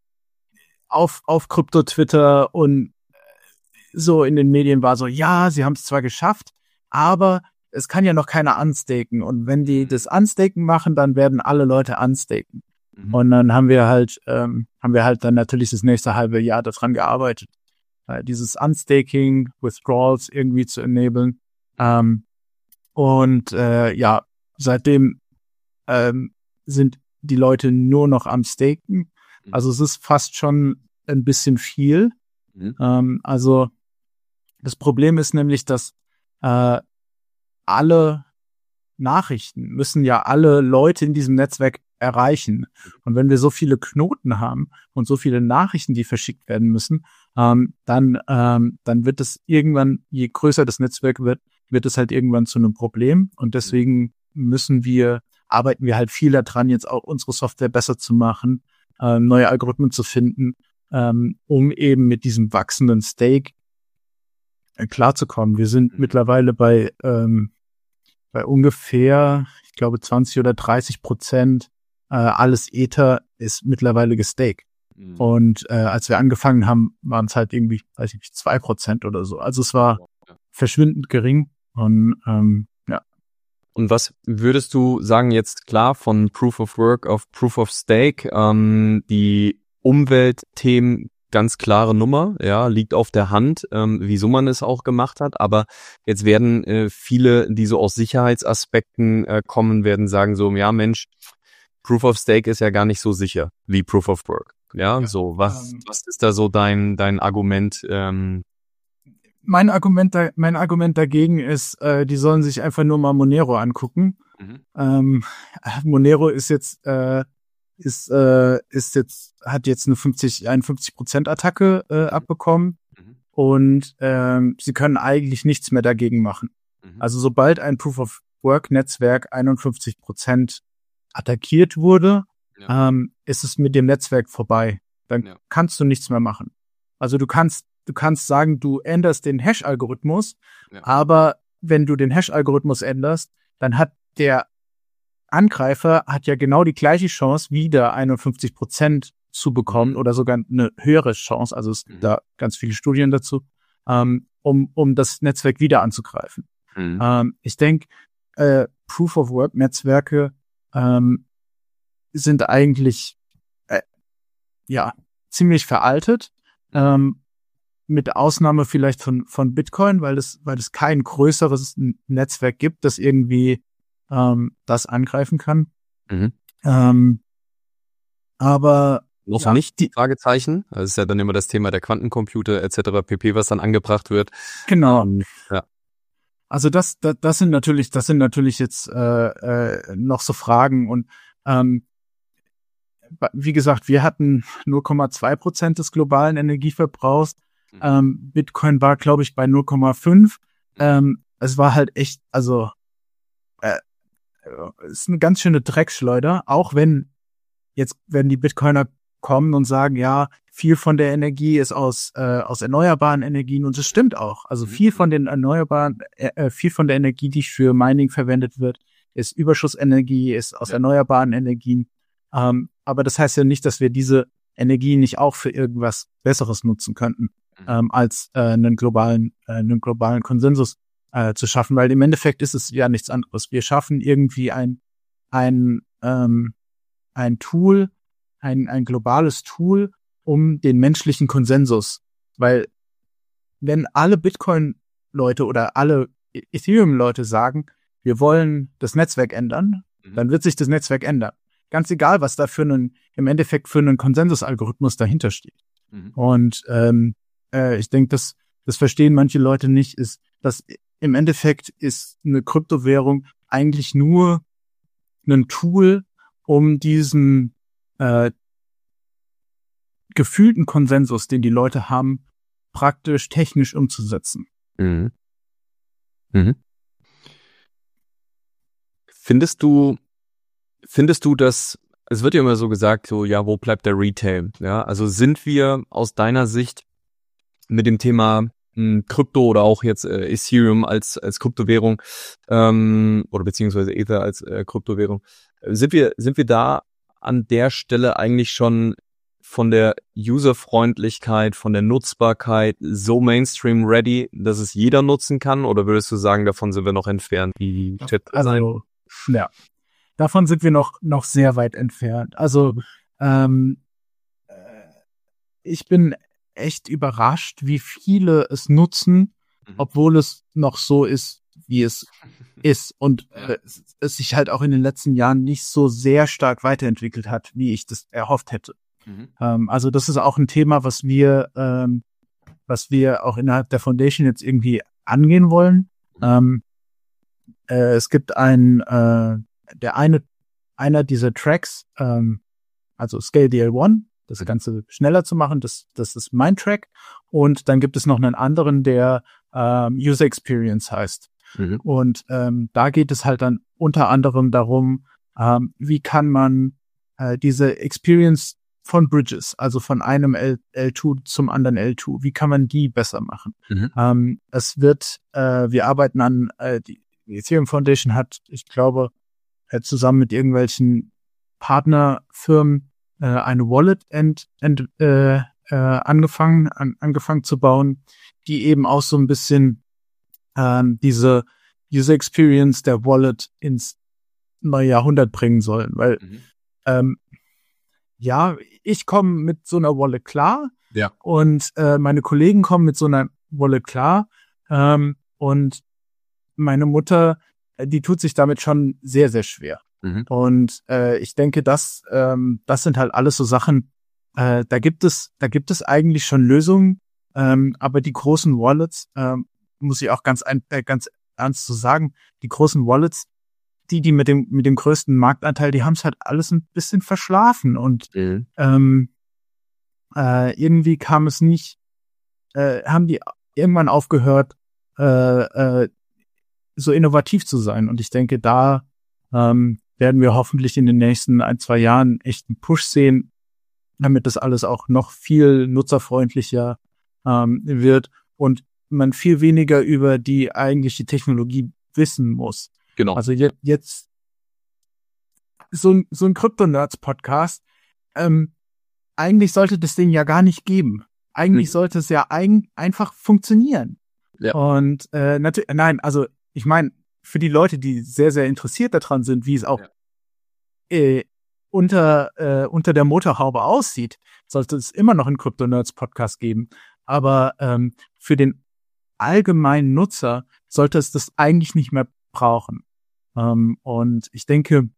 auf auf Krypto-Twitter und so in den Medien war so, ja, sie haben es zwar geschafft, aber es kann ja noch keiner unstaken. Und wenn die das Unstaken machen, dann werden alle Leute unstaken. Mhm. Und dann haben wir halt, ähm, haben wir halt dann natürlich das nächste halbe Jahr daran gearbeitet, äh, dieses Unstaking, Withdrawals irgendwie zu enablen. Ähm, und äh, ja, seitdem ähm, sind die Leute nur noch am Staken. Mhm. Also es ist fast schon ein bisschen viel. Mhm. Ähm, also das Problem ist nämlich, dass äh, alle Nachrichten müssen ja alle Leute in diesem Netzwerk erreichen. Und wenn wir so viele Knoten haben und so viele Nachrichten, die verschickt werden müssen, ähm, dann ähm, dann wird es irgendwann, je größer das Netzwerk wird, wird es halt irgendwann zu einem Problem. Und deswegen müssen wir, arbeiten wir halt viel daran, jetzt auch unsere Software besser zu machen, äh, neue Algorithmen zu finden, ähm, um eben mit diesem wachsenden Stake äh, klarzukommen. Wir sind Mhm. mittlerweile bei ähm, bei ungefähr, ich glaube, zwanzig oder dreißig Prozent äh, alles Ether ist mittlerweile gestaked. Mhm. Und äh, als wir angefangen haben, waren es halt irgendwie, weiß ich nicht, zwei Prozent oder so. Also es war Ja. verschwindend gering. Und ähm, ja, Und was würdest du sagen jetzt klar von Proof of Work auf Proof of Stake? Ähm, die Umweltthemen, ganz klare Nummer, ja, liegt auf der Hand, ähm, wieso man es auch gemacht hat. Aber jetzt werden äh, viele, die so aus Sicherheitsaspekten äh, kommen, werden sagen so, ja Mensch, Proof of Stake ist ja gar nicht so sicher wie Proof of Work. Ja, Ja, so, was, ähm, was ist da so dein, dein Argument? Ähm, mein Argument, da, mein Argument dagegen ist, äh, die sollen sich einfach nur mal Monero angucken. mhm. Ähm, Monero ist jetzt, äh, ist, äh, ist jetzt, hat jetzt eine fünfzig, einundfünfzig Prozent Attacke äh, abbekommen Mhm. und ähm, sie können eigentlich nichts mehr dagegen machen. Mhm. Also sobald ein Proof of Work Netzwerk einundfünfzig Prozent attackiert wurde, Ja. ähm, ist es mit dem Netzwerk vorbei. Dann Ja. kannst du nichts mehr machen. Also du kannst, du kannst sagen, du änderst den Hash-Algorithmus, Ja. aber wenn du den Hash-Algorithmus änderst, dann hat der Angreifer hat ja genau die gleiche Chance, wieder einundfünfzig Prozent zu bekommen Mhm. oder sogar eine höhere Chance. Also es gibt Mhm. da ganz viele Studien dazu, ähm, um, um das Netzwerk wieder anzugreifen. Mhm. Ähm, ich denke, äh, Proof-of-Work-Netzwerke ähm, sind eigentlich äh, ja ziemlich veraltet, ähm, mit Ausnahme vielleicht von von Bitcoin, weil es weil es kein größeres N- Netzwerk gibt, das irgendwie ähm, das angreifen kann. Mhm. Ähm, aber Noch ja, nicht, die, Fragezeichen. Das ist ja dann immer das Thema der Quantencomputer et cetera pp., was dann angebracht wird. genau. Ähm, ja. Also das, das, das sind natürlich, das sind natürlich jetzt äh, äh, noch so Fragen und ähm, ba- wie gesagt, wir hatten null Komma zwei Prozent des globalen Energieverbrauchs. Mhm. Ähm, Bitcoin war, glaube ich, bei null Komma fünf. Ähm, es war halt echt, also äh, es ist eine ganz schöne Dreckschleuder, auch wenn jetzt werden die Bitcoiner kommen und sagen, ja, viel von der Energie ist aus äh, aus erneuerbaren Energien und das stimmt auch. Also Mhm. viel von den erneuerbaren, äh, äh, viel von der Energie, die für Mining verwendet wird, ist Überschussenergie, ist aus Ja. erneuerbaren Energien. Ähm, aber das heißt ja nicht, dass wir diese Energie nicht auch für irgendwas Besseres nutzen könnten, Mhm. ähm, als äh, einen globalen, äh, einen globalen Konsensus äh, zu schaffen, weil im Endeffekt ist es ja nichts anderes. Wir schaffen irgendwie ein ein ähm, ein Tool, ein ein globales Tool, um den menschlichen Konsensus, weil wenn alle Bitcoin-Leute oder alle E- Ethereum-Leute sagen, wir wollen das Netzwerk ändern, Mhm. dann wird sich das Netzwerk ändern. ganz egal, was da für einen, im Endeffekt für einen Konsensusalgorithmus dahinter steht. Mhm. Und ähm, äh, ich denke, das, das verstehen manche Leute nicht, ist, dass im Endeffekt ist eine Kryptowährung eigentlich nur ein Tool, um diesen äh, gefühlten Konsensus, den die Leute haben, praktisch technisch umzusetzen. Mhm. Mhm. Findest du, findest du, dass, es wird ja immer so gesagt, so, ja, wo bleibt der Retail? Ja, also sind wir aus deiner Sicht mit dem Thema mh, Krypto oder auch jetzt äh, Ethereum als, als Kryptowährung, ähm, oder beziehungsweise Ether als äh, Kryptowährung, sind wir, sind wir da an der Stelle eigentlich schon von der Userfreundlichkeit, von der Nutzbarkeit so Mainstream-ready, dass es jeder nutzen kann? Oder würdest du sagen, davon sind wir noch entfernt? Wie schätzt du das ein? Also, ja, davon sind wir noch noch sehr weit entfernt. Also, ähm, ich bin echt überrascht, wie viele es nutzen, mhm. obwohl es noch so ist, wie es ist. Und äh, es, es sich halt auch in den letzten Jahren nicht so sehr stark weiterentwickelt hat, wie ich das erhofft hätte. Mhm. Ähm, also das ist auch ein Thema, was wir, ähm, was wir auch innerhalb der Foundation jetzt irgendwie angehen wollen. Mhm. Ähm, äh, es gibt ein, äh, der eine, einer dieser Tracks, ähm, also Scale D L eins, das Ganze schneller zu machen, das, das ist mein Track. Und dann gibt es noch einen anderen, der ähm, User Experience heißt. Mhm. Und ähm, da geht es halt dann unter anderem darum, ähm, wie kann man äh, diese Experience von Bridges, also von einem L- L2 zum anderen L zwei, wie kann man die besser machen? Mhm. Ähm, es wird, äh, wir arbeiten an, äh, die Ethereum Foundation hat, ich glaube, äh, zusammen mit irgendwelchen Partnerfirmen äh, eine Wallet ent, ent, äh, äh, angefangen, an, angefangen zu bauen, die eben auch so ein bisschen ähm, diese User Experience der Wallet ins neue Jahrhundert bringen sollen, weil mhm. ähm, ja, ich komme mit so einer Wallet klar, ja. und äh, meine Kollegen kommen mit so einer Wallet klar, ähm, und meine Mutter, die tut sich damit schon sehr, sehr schwer. Mhm. Und äh, ich denke, das, ähm, das sind halt alles so Sachen, äh, da gibt es, da gibt es eigentlich schon Lösungen, ähm, aber die großen Wallets, ähm, muss ich auch ganz, ein, äh, ganz ernst zu sagen, die großen Wallets, die, die mit dem, mit dem größten Marktanteil, die haben es halt alles ein bisschen verschlafen und mhm. ähm, äh, irgendwie kam es nicht, äh, haben die irgendwann aufgehört, äh, äh, so innovativ zu sein. Und ich denke, da ähm, werden wir hoffentlich in den nächsten ein, zwei Jahren echt einen Push sehen, damit das alles auch noch viel nutzerfreundlicher ähm, wird und man viel weniger über die eigentliche Technologie wissen muss. Genau. Also jetzt, jetzt so ein, so ein Crypto-Nerds-Podcast, ähm, eigentlich sollte das Ding ja gar nicht geben. Eigentlich hm. sollte es ja ein, einfach funktionieren. Ja. Und äh, natürlich, nein, also ich meine, für die Leute, die sehr, sehr interessiert daran sind, wie es auch ja. äh, unter äh, unter der Motorhaube aussieht, sollte es immer noch einen Crypto-Nerds-Podcast geben. Aber ähm, für den allgemeinen Nutzer sollte es das eigentlich nicht mehr brauchen. Ähm, und ich denke,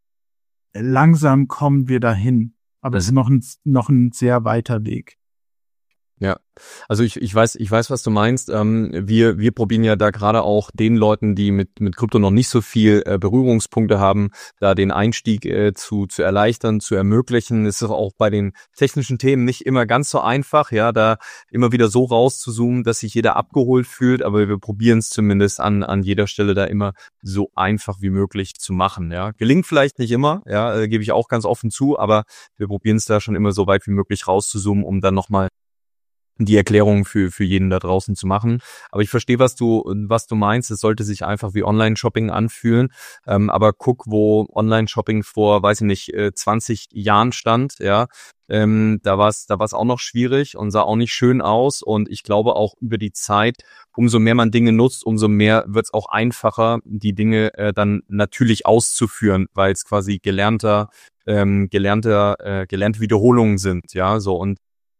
langsam kommen wir dahin. Aber es ist noch ein, noch ein sehr weiter Weg. Ja, also ich, ich weiß, ich weiß, was du meinst. Ähm, wir, wir probieren ja da gerade auch den Leuten, die mit, mit Krypto noch nicht so viel äh, Berührungspunkte haben, da den Einstieg äh, zu, zu erleichtern, zu ermöglichen. Es ist auch bei den technischen Themen nicht immer ganz so einfach, ja, da immer wieder so rauszuzoomen, dass sich jeder abgeholt fühlt, aber wir probieren es zumindest an, an jeder Stelle da immer so einfach wie möglich zu machen, ja. Gelingt vielleicht nicht immer, ja, äh, gebe ich auch ganz offen zu, aber wir probieren es da schon immer so weit wie möglich rauszuzoomen, um dann nochmal die Erklärung für für jeden da draußen zu machen. Aber ich verstehe, was du was du meinst. Es sollte sich einfach wie Online-Shopping anfühlen. Ähm, aber guck, wo Online-Shopping vor, weiß ich nicht, zwanzig Jahren stand, ja, ähm, da war es da war es auch noch schwierig und sah auch nicht schön aus. Und ich glaube auch über die Zeit, umso mehr man Dinge nutzt, umso mehr wird es auch einfacher, die Dinge äh, dann natürlich auszuführen, weil es quasi gelernter ähm, gelernter äh, gelernte Wiederholungen sind, ja, so. Und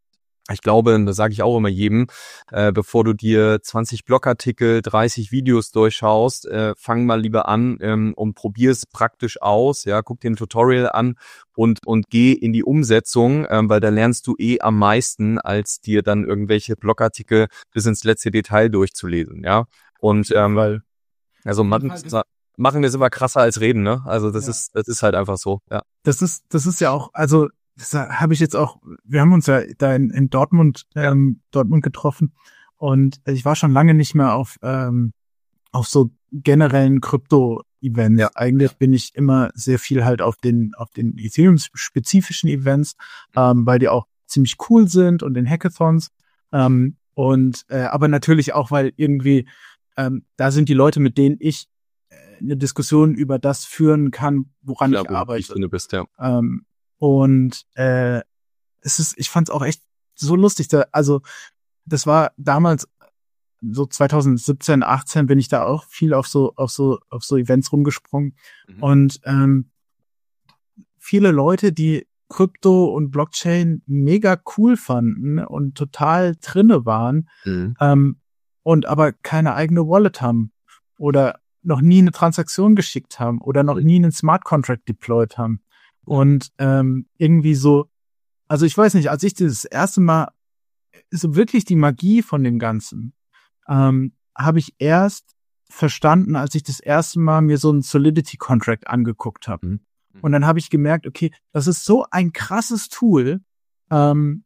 Ich glaube, das sage ich auch immer jedem, äh, bevor du dir zwanzig Blogartikel, dreißig Videos durchschaust, äh, fang mal lieber an ähm, und probier es praktisch aus, ja, guck dir ein Tutorial an und und geh in die Umsetzung, ähm, weil da lernst du eh am meisten, als dir dann irgendwelche Blogartikel bis ins letzte Detail durchzulesen, ja. Und ähm, weil also man, machen wir es immer krasser als reden, ne? Also das ja. ist das ist halt einfach so, ja. Das ist das ist ja auch, also das habe ich jetzt auch, wir haben uns ja da in, in Dortmund, ähm, Dortmund getroffen und ich war schon lange nicht mehr auf, ähm, auf so generellen Krypto-Events. Ja. Eigentlich bin ich immer sehr viel halt auf den, auf den Ethereum-spezifischen Events, ähm, weil die auch ziemlich cool sind und den Hackathons, ähm, und, äh, aber natürlich auch, weil irgendwie, ähm, da sind die Leute, mit denen ich äh, eine Diskussion über das führen kann, woran ja, ich arbeite. Du bist, ja. Ähm, Und äh, es ist, ich fand es auch echt so lustig. Da, also das war damals so zwanzig siebzehn, achtzehn bin ich da auch viel auf so auf so auf so Events rumgesprungen. Mhm. Und ähm, viele Leute, die Krypto und Blockchain mega cool fanden und total drinne waren, mhm. ähm, und aber keine eigene Wallet haben oder noch nie eine Transaktion geschickt haben oder noch nie einen Smart Contract deployed haben. Und ähm, irgendwie so, also ich weiß nicht, als ich das erste Mal so wirklich die Magie von dem Ganzen, ähm, habe ich erst verstanden, als ich das erste Mal mir so einen Solidity-Contract angeguckt habe. Mhm. Und dann habe ich gemerkt, okay, das ist so ein krasses Tool, ähm,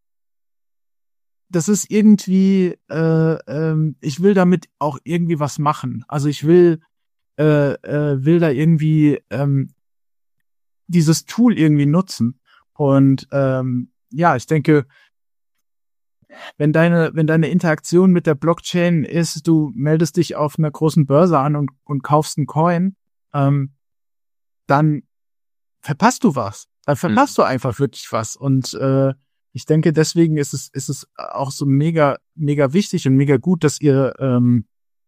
das ist irgendwie, äh, ähm, ich will damit auch irgendwie was machen. Also ich will, äh, äh, will da irgendwie ähm, dieses Tool irgendwie nutzen. Und ähm, ja, ich denke, wenn deine wenn deine Interaktion mit der Blockchain ist, du meldest dich auf einer großen Börse an und, und kaufst einen Coin, ähm, dann verpasst du was. Dann verpasst mhm. du einfach wirklich was. Und äh, ich denke, deswegen ist es ist es auch so mega mega wichtig und mega gut, dass ihr ähm,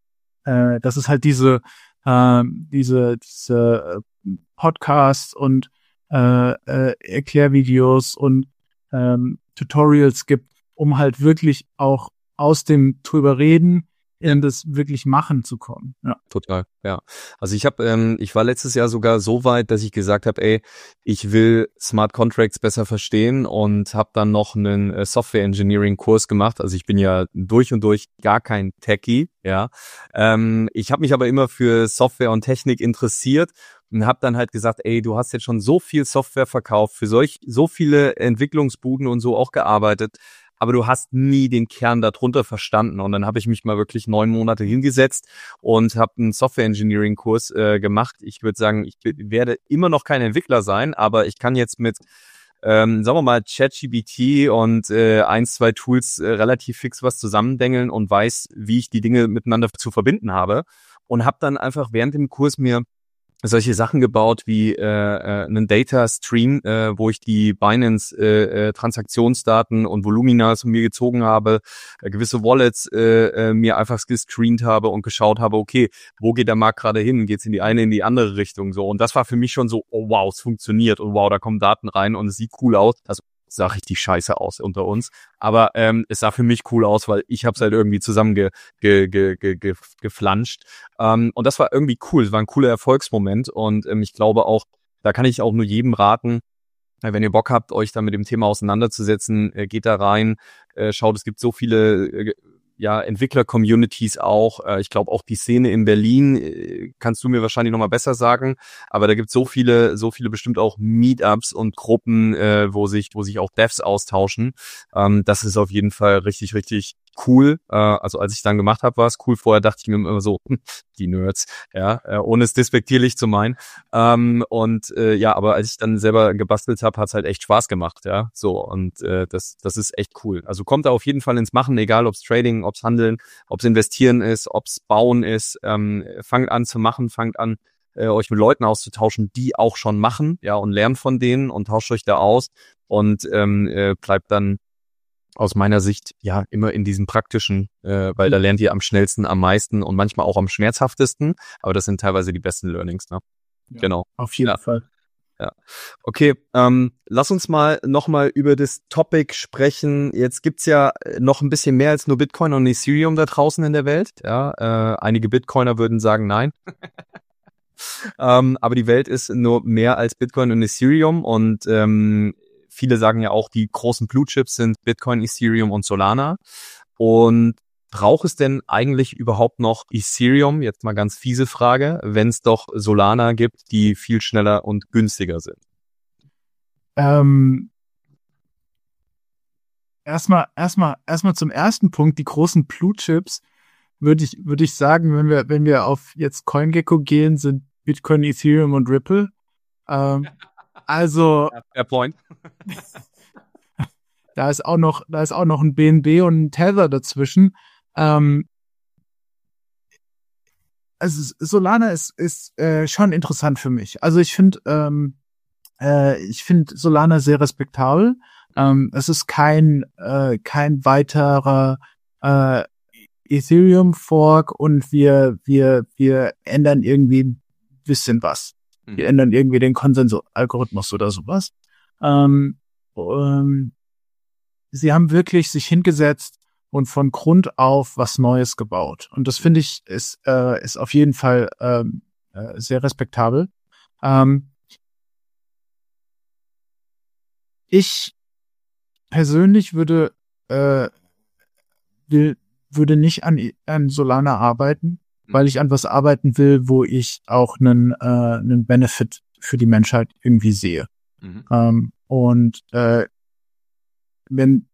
äh, dass es halt diese äh, diese diese Podcasts und äh, äh, Erklärvideos und ähm, Tutorials gibt, um halt wirklich auch aus dem drüber reden in das wirklich machen zu kommen. Ja. Total, ja. Also ich habe, ähm, ich war letztes Jahr sogar so weit, dass ich gesagt habe, ey, ich will Smart Contracts besser verstehen und habe dann noch einen äh, Software Engineering Kurs gemacht. Also ich bin ja durch und durch gar kein Techie, ja. Ähm, ich habe mich aber immer für Software und Technik interessiert und habe dann halt gesagt, ey, du hast jetzt schon so viel Software verkauft, für solch so viele Entwicklungsbuden und so auch gearbeitet, aber du hast nie den Kern darunter verstanden. Und dann habe ich mich mal wirklich neun Monate hingesetzt und habe einen Software-Engineering-Kurs äh, gemacht. Ich würde sagen, ich werde immer noch kein Entwickler sein, aber ich kann jetzt mit, ähm, sagen wir mal, ChatGPT und äh, ein, zwei Tools äh, relativ fix was zusammendengeln und weiß, wie ich die Dinge miteinander zu verbinden habe. Und habe dann einfach während dem Kurs mir solche Sachen gebaut wie äh, äh, einen Data Stream, äh, wo ich die Binance äh, äh, Transaktionsdaten und Volumina von mir gezogen habe, äh, gewisse Wallets äh, äh, mir einfach gescreent habe und geschaut habe, okay, wo geht der Markt gerade hin? Geht's in die eine, in die andere Richtung so? Und das war für mich schon so, oh wow, es funktioniert und wow, da kommen Daten rein und es sieht cool aus. Also sah richtig scheiße aus unter uns, aber ähm, es sah für mich cool aus, weil ich habe es halt irgendwie zusammen ge, ge, ge, ge, ge, geflanscht ähm, und das war irgendwie cool, es war ein cooler Erfolgsmoment und ähm, ich glaube auch, da kann ich auch nur jedem raten, äh, wenn ihr Bock habt, euch da mit dem Thema auseinanderzusetzen, äh, geht da rein, äh, schaut, es gibt so viele äh, ja, Entwickler-Communities auch. Äh, ich glaube auch die Szene in Berlin, äh, kannst du mir wahrscheinlich nochmal besser sagen, aber da gibt es so viele, so viele bestimmt auch Meetups und Gruppen, äh, wo sich, wo sich auch Devs austauschen. Ähm, das ist auf jeden Fall richtig, richtig cool. Äh, also als ich dann gemacht habe, war es cool. Vorher dachte ich mir immer so, die Nerds, ja, äh, ohne es despektierlich zu meinen. Ähm, und äh, ja, aber als ich dann selber gebastelt habe, hat es halt echt Spaß gemacht, ja. So, und äh, das, das ist echt cool. Also kommt da auf jeden Fall ins Machen, egal ob es Trading, ob es Handeln, ob es Investieren ist, ob es Bauen ist. Ähm, fangt an zu machen, fangt an, äh, euch mit Leuten auszutauschen, die auch schon machen, ja, und lernt von denen und tauscht euch da aus und ähm, äh, bleibt dann aus meiner Sicht ja immer in diesem praktischen, äh, weil da lernt ihr am schnellsten, am meisten und manchmal auch am schmerzhaftesten, aber das sind teilweise die besten Learnings, ne? Ja, genau. Auf jeden ja. Fall. Ja, okay, ähm, lass uns mal nochmal über das Topic sprechen. Jetzt gibt's ja noch ein bisschen mehr als nur Bitcoin und Ethereum da draußen in der Welt. Ja, äh, einige Bitcoiner würden sagen nein. ähm, aber die Welt ist nur mehr als Bitcoin und Ethereum und ähm, viele sagen ja auch, die großen Blue Chips sind Bitcoin, Ethereum und Solana. Und braucht es denn eigentlich überhaupt noch Ethereum, jetzt mal ganz fiese Frage, wenn es doch Solana gibt, die viel schneller und günstiger sind? Ähm, erstmal, erstmal, erstmal zum ersten Punkt, die großen Blue Chips, würde ich, würde ich sagen, wenn wir, wenn wir auf jetzt CoinGecko gehen, sind Bitcoin, Ethereum und Ripple. Ähm, also, Fair point. da ist auch noch, da ist auch noch ein B N B und ein Tether dazwischen. Ähm, also Solana ist ist äh, schon interessant für mich. Also ich finde ähm, äh, ich finde Solana sehr respektabel. Ähm, es ist kein äh, kein weiterer äh, Ethereum Fork und wir wir wir ändern irgendwie ein bisschen was. Mhm. Wir ändern irgendwie den Konsensus-Algorithmus oder sowas. Ähm, ähm, sie haben wirklich sich hingesetzt und von Grund auf was Neues gebaut. Und das finde ich ist äh, ist auf jeden Fall ähm, äh, sehr respektabel. Ähm, ich persönlich würde äh, will würde nicht an an Solana arbeiten, weil ich an was arbeiten will, wo ich auch einen äh, einen Benefit für die Menschheit irgendwie sehe. Mhm. Ähm, und äh, wenn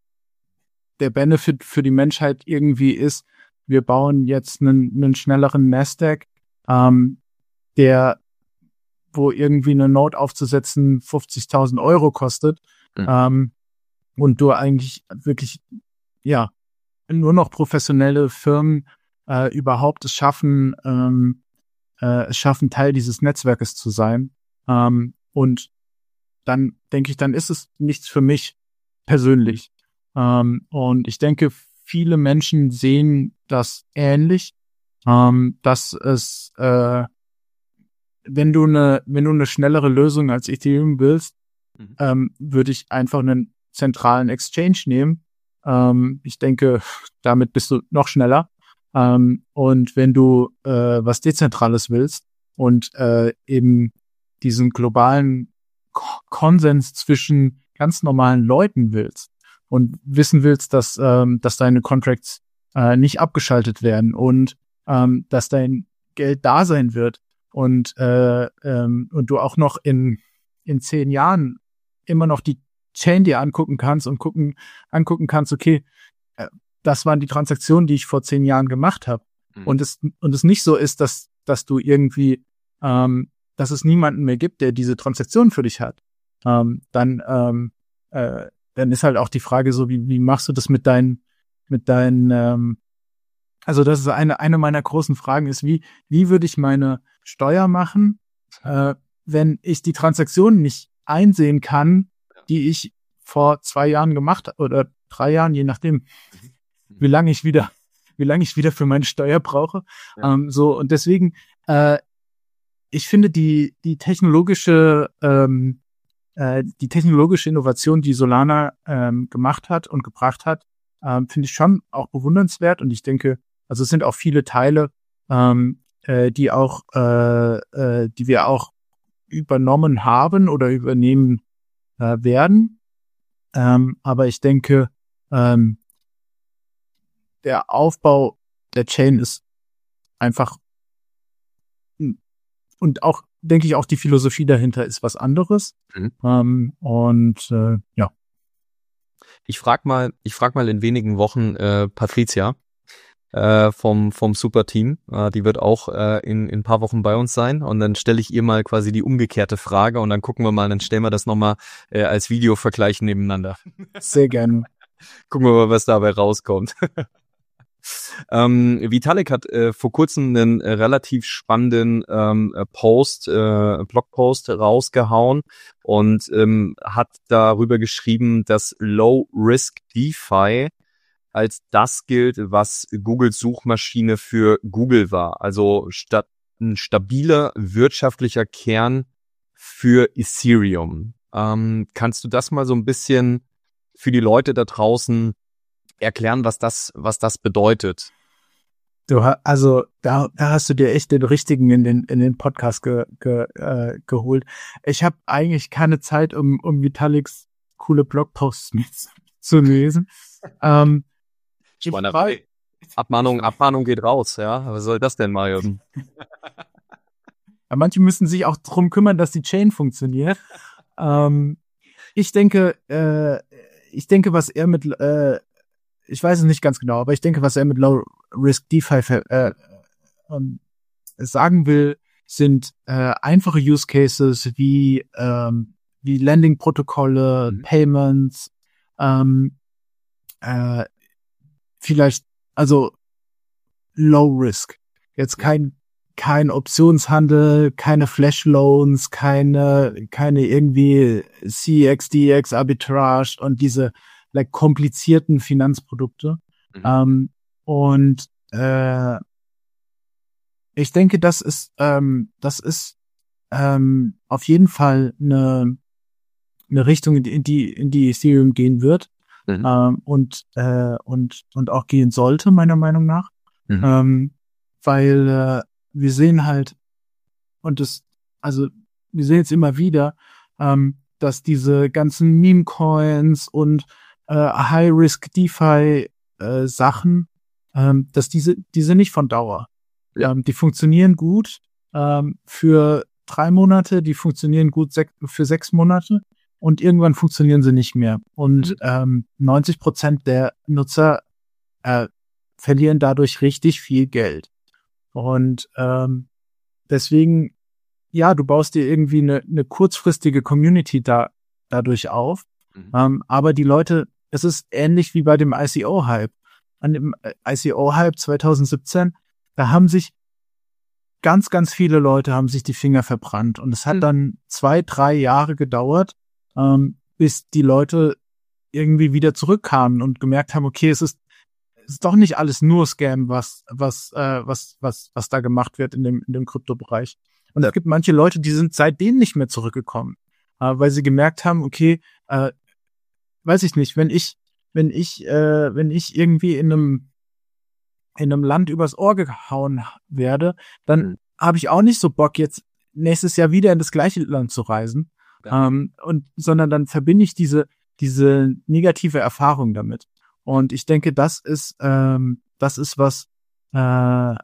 der Benefit für die Menschheit irgendwie ist, wir bauen jetzt einen, einen schnelleren Nasdaq, ähm, der, wo irgendwie eine Node aufzusetzen fünfzigtausend Euro kostet, mhm. ähm, und du eigentlich wirklich, ja, nur noch professionelle Firmen äh, überhaupt es schaffen, ähm, äh, es schaffen, Teil dieses Netzwerkes zu sein. Ähm, und dann denke ich, dann ist es nichts für mich persönlich. Ähm, und ich denke, viele Menschen sehen das ähnlich, ähm, dass es, äh, wenn du eine, wenn du eine schnellere Lösung als Ethereum willst, mhm. ähm, würde ich einfach einen zentralen Exchange nehmen. Ähm, ich denke, damit bist du noch schneller. Ähm, und wenn du äh, was Dezentrales willst und äh, eben diesen globalen K- Konsens zwischen ganz normalen Leuten willst und wissen willst, dass ähm, dass deine Contracts äh, nicht abgeschaltet werden und ähm, dass dein Geld da sein wird und äh, ähm, und du auch noch in in zehn Jahren immer noch die Chain dir angucken kannst und gucken angucken kannst, okay, äh, das waren die Transaktionen, die ich vor zehn Jahren gemacht habe. Mhm. Und es und es nicht so ist, dass dass du irgendwie ähm, dass es niemanden mehr gibt, der diese Transaktion für dich hat. Ähm, dann ähm, äh, dann ist halt auch die Frage so, wie wie machst du das mit deinen mit deinen ähm, also das ist eine eine meiner großen Fragen ist, wie wie würde ich meine Steuer machen, äh, wenn ich die Transaktionen nicht einsehen kann, die ich vor zwei Jahren gemacht oder drei Jahren, je nachdem, wie lange ich wieder wie lange ich wieder für meine Steuer brauche. Ja. Ähm, so und deswegen äh, ich finde die die technologische ähm, äh, die technologische Innovation, die Solana ähm, gemacht hat und gebracht hat, ähm, finde ich schon auch bewundernswert und ich denke, also es sind auch viele Teile, ähm, äh, die auch äh, äh, die wir auch übernommen haben oder übernehmen äh, werden. Ähm, aber ich denke, ähm, der Aufbau der Chain ist einfach und auch, denke ich, auch die Philosophie dahinter ist was anderes. Mhm. Ähm, und äh, ja. Ich frag mal, ich frag mal in wenigen Wochen äh, Patricia äh, vom vom Superteam. Äh, die wird auch äh, in in ein paar Wochen bei uns sein und dann stelle ich ihr mal quasi die umgekehrte Frage und dann gucken wir mal, dann stellen wir das nochmal äh, als Videovergleich nebeneinander. Sehr gerne. Gucken wir mal, was dabei rauskommt. Ähm, Vitalik hat äh, vor kurzem einen äh, relativ spannenden ähm, Post, äh, Blogpost rausgehauen und ähm, hat darüber geschrieben, dass Low-Risk DeFi als das gilt, was Googles Suchmaschine für Google war. Also statt ein stabiler wirtschaftlicher Kern für Ethereum. Ähm, kannst du das mal so ein bisschen für die Leute da draußen erklären, was das, was das bedeutet? Du, also da, da hast du dir echt den richtigen in den in den Podcast ge, ge, äh, geholt. Ich habe eigentlich keine Zeit, um um Vitaliks coole Blogposts zu lesen. ähm, ich meine, Abmahnung, Abmahnung geht raus, ja. Was soll das denn, Mario? Ja, manche müssen sich auch drum kümmern, dass die Chain funktioniert. ähm, ich denke, äh, ich denke, was er mit äh, ich weiß es nicht ganz genau, aber ich denke, was er mit Low-Risk DeFi äh, ähm, sagen will, sind äh, einfache Use Cases wie ähm, wie Lending-Protokolle, mhm. Payments, ähm, äh, vielleicht also Low-Risk. Jetzt kein kein Optionshandel, keine Flash-Loans, keine keine irgendwie C X D X Arbitrage und diese like, komplizierten Finanzprodukte. Mhm. Ähm, und äh, ich denke, das ist ähm, das ist ähm, auf jeden Fall eine eine Richtung, in die in die Ethereum gehen wird, mhm. ähm, und äh, und und auch gehen sollte, meiner Meinung nach, mhm. ähm, weil äh, wir sehen halt und das also wir sehen jetzt immer wieder, ähm, dass diese ganzen Meme-Coins und äh, High-Risk-DeFi äh, Sachen, ähm, dass diese diese nicht von Dauer. Ja. Ähm, die funktionieren gut ähm, für drei Monate, die funktionieren gut sech- für sechs Monate und irgendwann funktionieren sie nicht mehr. Und mhm. ähm, neunzig Prozent der Nutzer äh, verlieren dadurch richtig viel Geld. Und ähm, deswegen, ja, du baust dir irgendwie eine, eine kurzfristige Community da dadurch auf. Mhm. Ähm, aber die Leute, es ist ähnlich wie bei dem I C O-Hype. An dem I C O-Hype zwanzig siebzehn, da haben sich ganz, ganz viele Leute haben sich die Finger verbrannt. Und es hat mhm. dann zwei, drei Jahre gedauert, ähm, bis die Leute irgendwie wieder zurückkamen und gemerkt haben, okay, es ist, es ist doch nicht alles nur Scam, was, was, äh, was, was, was da gemacht wird in dem, in dem Kryptobereich. Und es gibt manche Leute, die sind seitdem nicht mehr zurückgekommen, äh, weil sie gemerkt haben, okay, äh, weiß ich nicht, wenn ich, wenn ich, äh, wenn ich irgendwie in einem, in einem Land übers Ohr gehauen werde, dann mhm. habe ich auch nicht so Bock, jetzt nächstes Jahr wieder in das gleiche Land zu reisen, ja. ähm, und, sondern dann verbinde ich diese, diese negative Erfahrung damit. Und ich denke, das ist, ähm, das ist was, äh,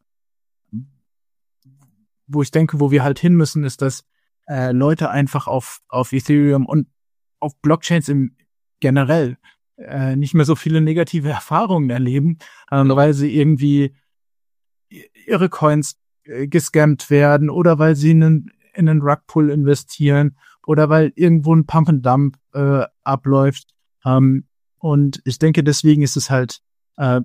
wo ich denke, wo wir halt hin müssen, ist, dass äh, Leute einfach auf, auf Ethereum und auf Blockchains im generell äh, nicht mehr so viele negative Erfahrungen erleben, ähm, no. weil sie irgendwie ihre Coins äh, gescammt werden oder weil sie in einen, in einen Rugpull investieren oder weil irgendwo ein Pump and Dump äh, abläuft. Ähm, und ich denke, deswegen ist es halt äh,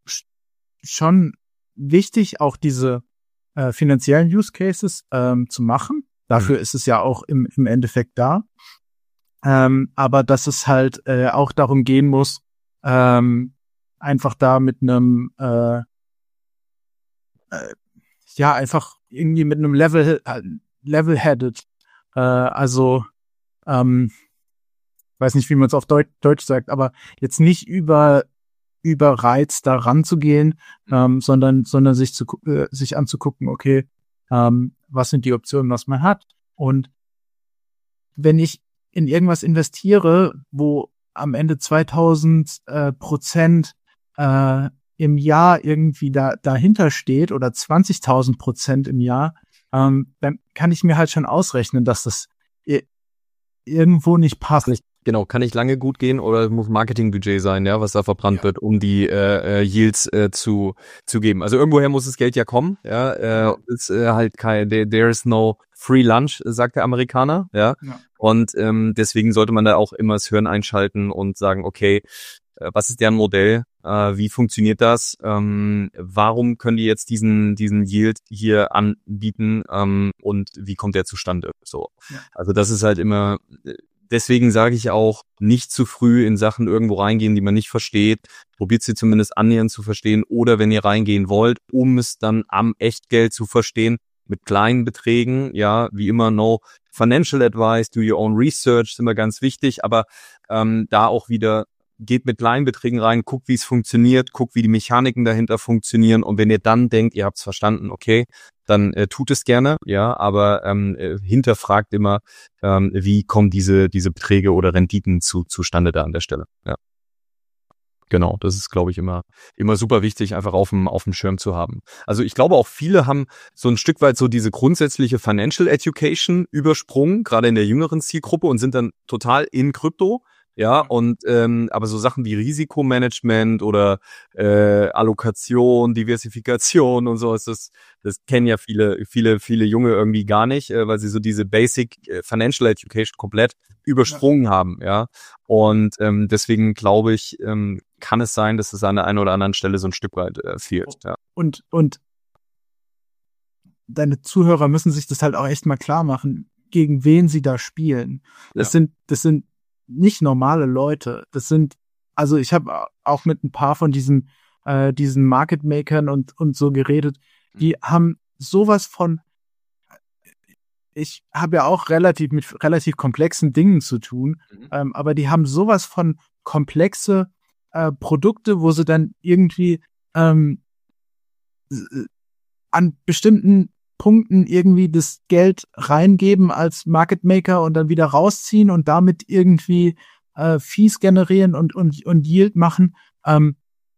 schon wichtig, auch diese äh, finanziellen Use Cases ähm, zu machen. Dafür mhm. ist es ja auch im, im Endeffekt da. Ähm, aber dass es halt äh, auch darum gehen muss, ähm, einfach da mit einem äh, äh, ja, einfach irgendwie mit einem Level äh, level-headed, äh, also ähm, weiß nicht, wie man es auf Deutsch, Deutsch sagt, aber jetzt nicht über überreizt da ranzugehen, mhm. ähm, sondern sondern sich zu äh, sich anzugucken, okay, ähm, was sind die Optionen, was man hat. Und wenn ich in irgendwas investiere, wo am Ende zweitausend äh, Prozent äh, im Jahr irgendwie da dahinter steht oder zwanzigtausend Prozent im Jahr, ähm, dann kann ich mir halt schon ausrechnen, dass das i- irgendwo nicht passt. Nicht, genau, kann nicht lange gut gehen oder muss Marketingbudget sein, ja, was da verbrannt ja. wird, um die äh, Yields äh, zu zu geben. Also irgendwoher muss das Geld ja kommen, ja, äh, ist äh, halt kein, there, there is no free lunch, sagt der Amerikaner, ja, ja. Und ähm, deswegen sollte man da auch immer das Hirn einschalten und sagen, okay, äh, was ist deren Modell, äh, wie funktioniert das, ähm, warum können die jetzt diesen diesen Yield hier anbieten ähm, und wie kommt der zustande? So, ja. Also das ist halt immer. Deswegen sage ich auch, nicht zu früh in Sachen irgendwo reingehen, die man nicht versteht. Probiert sie zumindest annähernd zu verstehen. Oder wenn ihr reingehen wollt, um es dann am Echtgeld zu verstehen, mit kleinen Beträgen, ja, wie immer, no Financial Advice, do your own research, ist immer ganz wichtig, aber ähm, da auch wieder geht mit kleinen Beträgen rein, guckt, wie es funktioniert, guckt, wie die Mechaniken dahinter funktionieren und wenn ihr dann denkt, ihr habt es verstanden, okay, dann äh, tut es gerne, ja, aber ähm, äh, hinterfragt immer, ähm, wie kommen diese diese Beträge oder Renditen zu zustande da an der Stelle, ja. Genau, das ist, glaube ich, immer immer super wichtig, einfach auf dem auf dem Schirm zu haben. Also ich glaube auch viele haben so ein Stück weit so diese grundsätzliche Financial Education übersprungen, gerade in der jüngeren Zielgruppe und sind dann total in Krypto. Ja, und ähm, aber so Sachen wie Risikomanagement oder äh, Allokation, Diversifikation und so, ist das das kennen ja viele viele viele Junge irgendwie gar nicht, äh, weil sie so diese Basic äh, Financial Education komplett übersprungen ja. haben, ja. Und ähm, deswegen glaube ich, ähm, kann es sein, dass es an der einen oder anderen Stelle so ein Stück weit äh, fehlt. Ja. Und und deine Zuhörer müssen sich das halt auch echt mal klar machen, gegen wen sie da spielen. Das ja. sind das sind nicht normale Leute. Das sind, also ich habe auch mit ein paar von diesen äh, diesen Market Makern und und so geredet. Die mhm. haben sowas von. Ich habe ja auch relativ mit relativ komplexen Dingen zu tun, mhm. ähm, aber die haben sowas von komplexe äh, Produkte, wo sie dann irgendwie ähm, an bestimmten Punkten irgendwie das Geld reingeben als Market Maker und dann wieder rausziehen und damit irgendwie äh, Fees generieren und und und Yield machen. Ähm,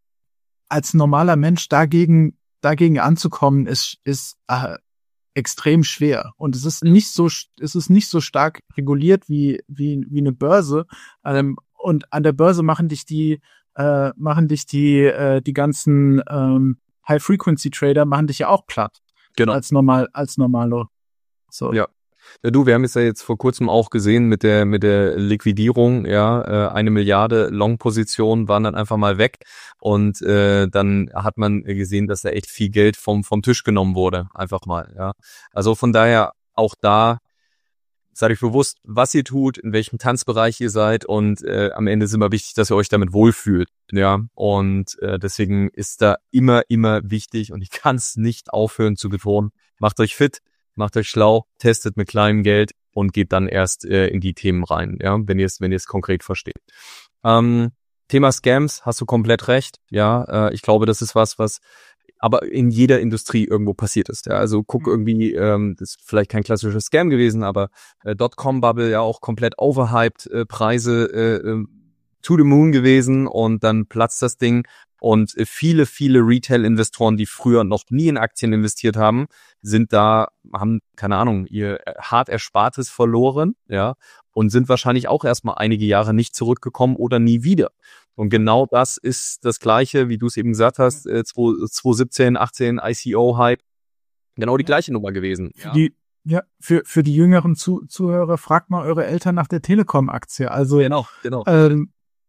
als normaler Mensch dagegen dagegen anzukommen ist ist äh, extrem schwer und es ist nicht so es ist nicht so stark reguliert wie wie wie eine Börse. Ähm, und an der Börse machen dich die äh, machen dich die äh, die ganzen ähm, High Frequency Trader machen dich ja auch platt. Genau. Als normal, als normalo. So. Ja. Ja, du, wir haben es ja jetzt vor kurzem auch gesehen mit der mit der Liquidierung, ja, äh, eine Milliarde Long-Positionen waren dann einfach mal weg und äh, dann hat man gesehen, dass da echt viel Geld vom vom Tisch genommen wurde, einfach mal, ja. Also von daher auch da seid euch bewusst, was ihr tut, in welchem Tanzbereich ihr seid und äh, am Ende ist immer wichtig, dass ihr euch damit wohlfühlt, ja. Und äh, deswegen ist da immer, immer wichtig und ich kann es nicht aufhören zu betonen, macht euch fit, macht euch schlau, testet mit kleinem Geld und geht dann erst äh, in die Themen rein, ja, wenn ihr es wenn ihr es konkret versteht. Ähm, Thema Scams, hast du komplett recht, ja. Äh, ich glaube, das ist was, was aber in jeder Industrie irgendwo passiert ist. Ja. Also guck irgendwie, ähm, das ist vielleicht kein klassischer Scam gewesen, aber äh, Dotcom-Bubble ja auch komplett overhyped, äh, Preise äh, to the moon gewesen und dann platzt das Ding und äh, viele, viele Retail-Investoren, die früher noch nie in Aktien investiert haben, sind da, haben, keine Ahnung, ihr hart Erspartes verloren, ja, und sind wahrscheinlich auch erstmal einige Jahre nicht zurückgekommen oder nie wieder. Und genau das ist das Gleiche, wie du es eben gesagt hast, äh, zwanzig siebzehn, achtzehn I C O-Hype. Genau die gleiche Nummer gewesen. Für ja. die, ja, für, für die jüngeren Zu- Zuhörer, fragt mal eure Eltern nach der Telekom-Aktie. Also, genau, genau. Ähm,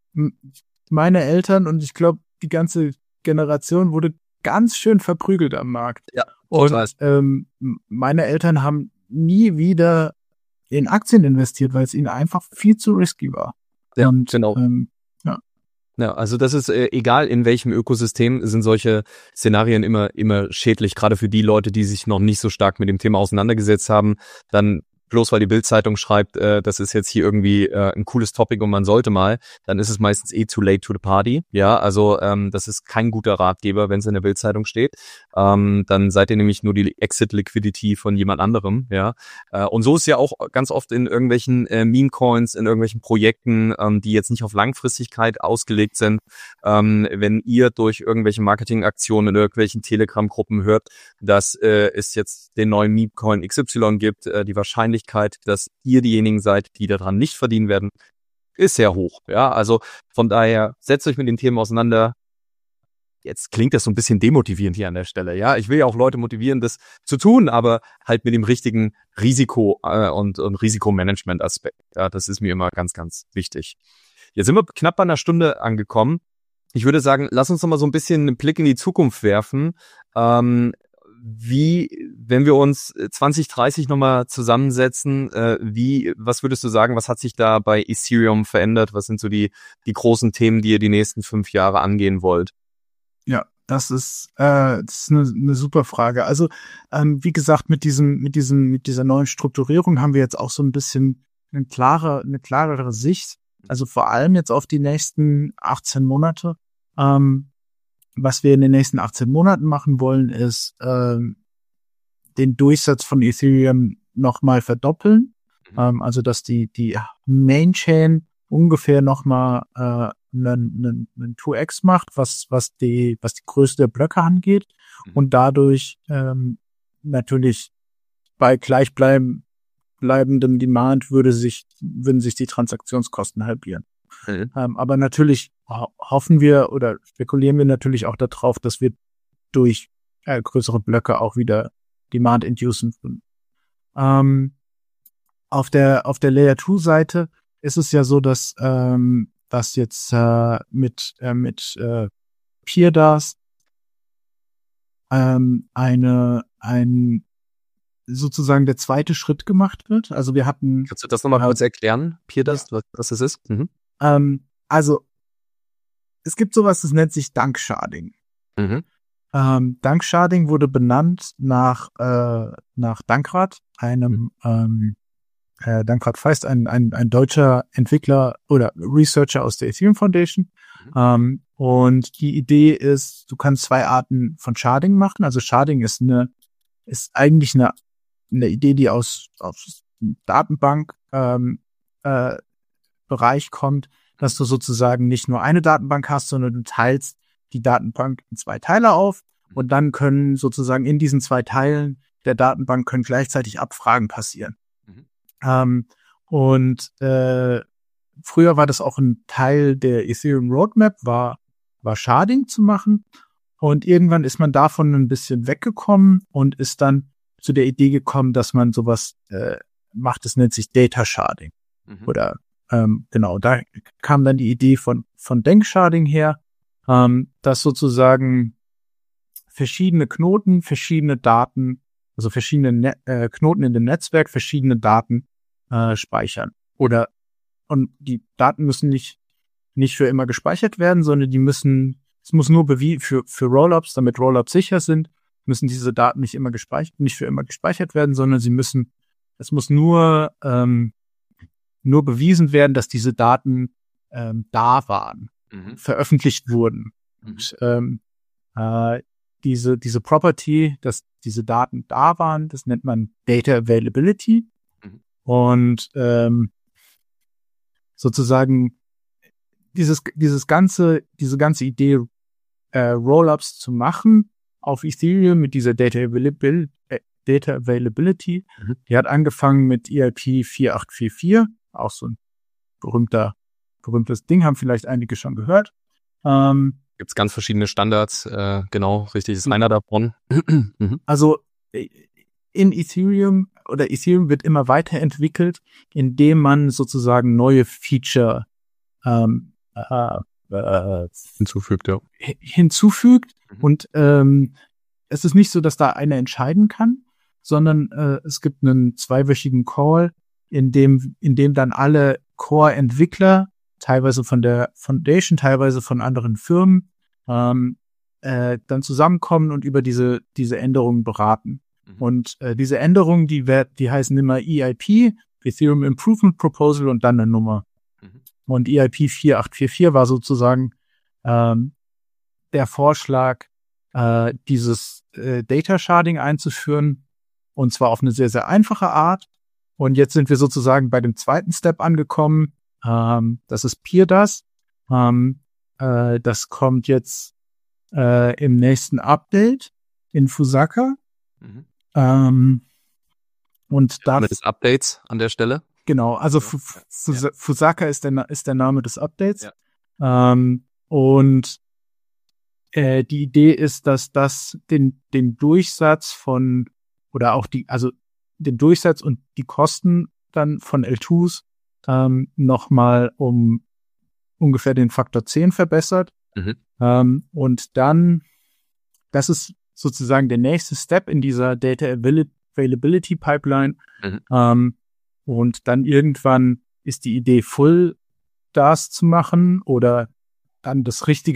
meine Eltern und ich glaube, die ganze Generation wurde ganz schön verprügelt am Markt. Ja, total. Und ähm, meine Eltern haben nie wieder in Aktien investiert, weil es ihnen einfach viel zu risky war. Ja, und, genau. Ähm, Ja, also das ist äh, egal in welchem Ökosystem sind solche Szenarien immer immer schädlich, gerade für die Leute, die sich noch nicht so stark mit dem Thema auseinandergesetzt haben, dann bloß weil die Bild-Zeitung schreibt, äh, das ist jetzt hier irgendwie äh, ein cooles Topic und man sollte mal, dann ist es meistens eh too late to the party. Ja, also ähm, das ist kein guter Ratgeber, wenn es in der Bild-Zeitung steht. Ähm, dann seid ihr nämlich nur die Exit-Liquidity von jemand anderem. Ja, äh, und so ist ja auch ganz oft in irgendwelchen äh, Meme-Coins, in irgendwelchen Projekten, ähm, die jetzt nicht auf Langfristigkeit ausgelegt sind. Ähm, wenn ihr durch irgendwelche Marketingaktionen in irgendwelchen Telegram-Gruppen hört, dass äh, es jetzt den neuen Meme-Coin X Y gibt, äh, die Wahrscheinlichkeit, dass ihr diejenigen seid, die daran nicht verdienen werden, ist sehr hoch. Ja, also von daher setzt euch mit den Themen auseinander. Jetzt klingt das so ein bisschen demotivierend hier an der Stelle. Ja, ich will ja auch Leute motivieren, das zu tun, aber halt mit dem richtigen Risiko äh, und, und Risikomanagement-Aspekt. Ja, das ist mir immer ganz, ganz wichtig. Jetzt sind wir knapp bei einer Stunde angekommen. Ich würde sagen, lass uns noch mal so ein bisschen einen Blick in die Zukunft werfen. Ähm, Wie, wenn wir uns zwanzig dreißig nochmal zusammensetzen, äh, wie, was würdest du sagen, was hat sich da bei Ethereum verändert? Was sind so die, die großen Themen, die ihr die nächsten fünf Jahre angehen wollt? Ja, Das ist, äh, das ist eine, eine super Frage. Also, ähm, wie gesagt, mit diesem, mit diesem, mit dieser neuen Strukturierung haben wir jetzt auch so ein bisschen eine klare, eine klarere Sicht. Also vor allem jetzt auf die nächsten achtzehn Monate. Ähm, was wir in den nächsten achtzehn Monaten machen wollen, ist ähm, den Durchsatz von Ethereum nochmal verdoppeln. Mhm. Ähm, also dass die die Main Chain ungefähr nochmal äh, einen, einen zwei x macht, was was die was die Größe der Blöcke angeht, mhm. und dadurch ähm, natürlich bei gleichbleibendem bleibendem Demand würde sich würden sich die Transaktionskosten halbieren. Mhm. Ähm, aber natürlich ho- hoffen wir oder spekulieren wir natürlich auch darauf, dass wir durch äh, größere Blöcke auch wieder Demand inducen würden. Ähm, auf der auf der Layer zwei Seite ist es ja so, dass ähm, dass jetzt äh, mit äh, mit äh, PeerDAS ähm, eine ein sozusagen der zweite Schritt gemacht wird. Also wir hatten. Kannst du das nochmal äh, kurz erklären, PeerDAS, ja. was, was das ist? Mhm. Ähm, also es gibt sowas, das nennt sich Danksharding. Mhm. Ähm, Danksharding wurde benannt nach äh, nach Dankrad, einem mhm. ähm, äh, Dankrad Feist, ein, ein ein deutscher Entwickler oder Researcher aus der Ethereum Foundation. Mhm. Ähm, und die Idee ist, du kannst zwei Arten von Sharding machen. Also Sharding ist eine ist eigentlich eine eine Idee, die aus aus Datenbank ähm, äh, Bereich kommt, dass du sozusagen nicht nur eine Datenbank hast, sondern du teilst die Datenbank in zwei Teile auf und dann können sozusagen in diesen zwei Teilen der Datenbank können gleichzeitig Abfragen passieren. Mhm. Ähm, und äh, früher war das auch ein Teil der Ethereum Roadmap, war, war Sharding zu machen. Und irgendwann ist man davon ein bisschen weggekommen und ist dann zu der Idee gekommen, dass man sowas äh, macht, das nennt sich Data Sharding. Mhm. Oder ähm, genau, da kam dann die Idee von von Danksharding her, ähm, dass sozusagen verschiedene Knoten, verschiedene Daten, also verschiedene Net- äh, Knoten in dem Netzwerk, verschiedene Daten äh, speichern. Oder und die Daten müssen nicht nicht für immer gespeichert werden, sondern die müssen, es muss nur bewie- für für Rollups, damit Rollups sicher sind, müssen diese Daten nicht immer gespeichert, nicht für immer gespeichert werden, sondern sie müssen, es muss nur ähm, nur bewiesen werden, dass diese Daten ähm, da waren, mhm. veröffentlicht wurden. Mhm. Und ähm, äh, diese diese Property, dass diese Daten da waren, das nennt man Data Availability. Mhm. Und ähm, sozusagen dieses dieses ganze diese ganze Idee äh, Rollups zu machen auf Ethereum mit dieser Data Availability, äh, Data Availability, mhm. die hat angefangen mit E I P vier acht vier vier, auch so ein berühmter berühmtes Ding, haben vielleicht einige schon gehört. Ähm, Gibt es ganz verschiedene Standards, äh, genau, richtig, ist einer davon. mhm. Also in Ethereum oder Ethereum wird immer weiterentwickelt, indem man sozusagen neue Feature ähm, äh, äh, hinzufügt, ja. hinzufügt. Mhm. Und ähm, es ist nicht so, dass da einer entscheiden kann, sondern äh, es gibt einen zweiwöchigen Call, in dem in dem dann alle Core-Entwickler, teilweise von der Foundation, teilweise von anderen Firmen, ähm, äh, dann zusammenkommen und über diese diese Änderungen beraten. Mhm. Und äh, diese Änderungen, die werd, die heißen immer E I P, Ethereum Improvement Proposal und dann eine Nummer. Mhm. Und E I P vier acht vier vier war sozusagen ähm, der Vorschlag, äh, dieses äh, Data Sharding einzuführen, und zwar auf eine sehr, sehr einfache Art. Und jetzt sind wir sozusagen bei dem zweiten Step angekommen. Ähm, das ist PeerDAS. Ähm, äh, das kommt jetzt äh, im nächsten Update in Fusaka. Mhm. Ähm, und da mit des Updates an der Stelle. Genau, also ja. F- F- ja. Fusaka ist der ist der Name des Updates. Ja. Ähm, und äh, die Idee ist, dass das den den Durchsatz von oder auch die also den Durchsatz und die Kosten dann von L twos ähm, nochmal um ungefähr den Faktor zehn verbessert. Mhm. Ähm, und dann, das ist sozusagen der nächste Step in dieser Data Availability Pipeline. Mhm. Ähm, und dann irgendwann ist die Idee, Full D A S zu machen oder dann das richtige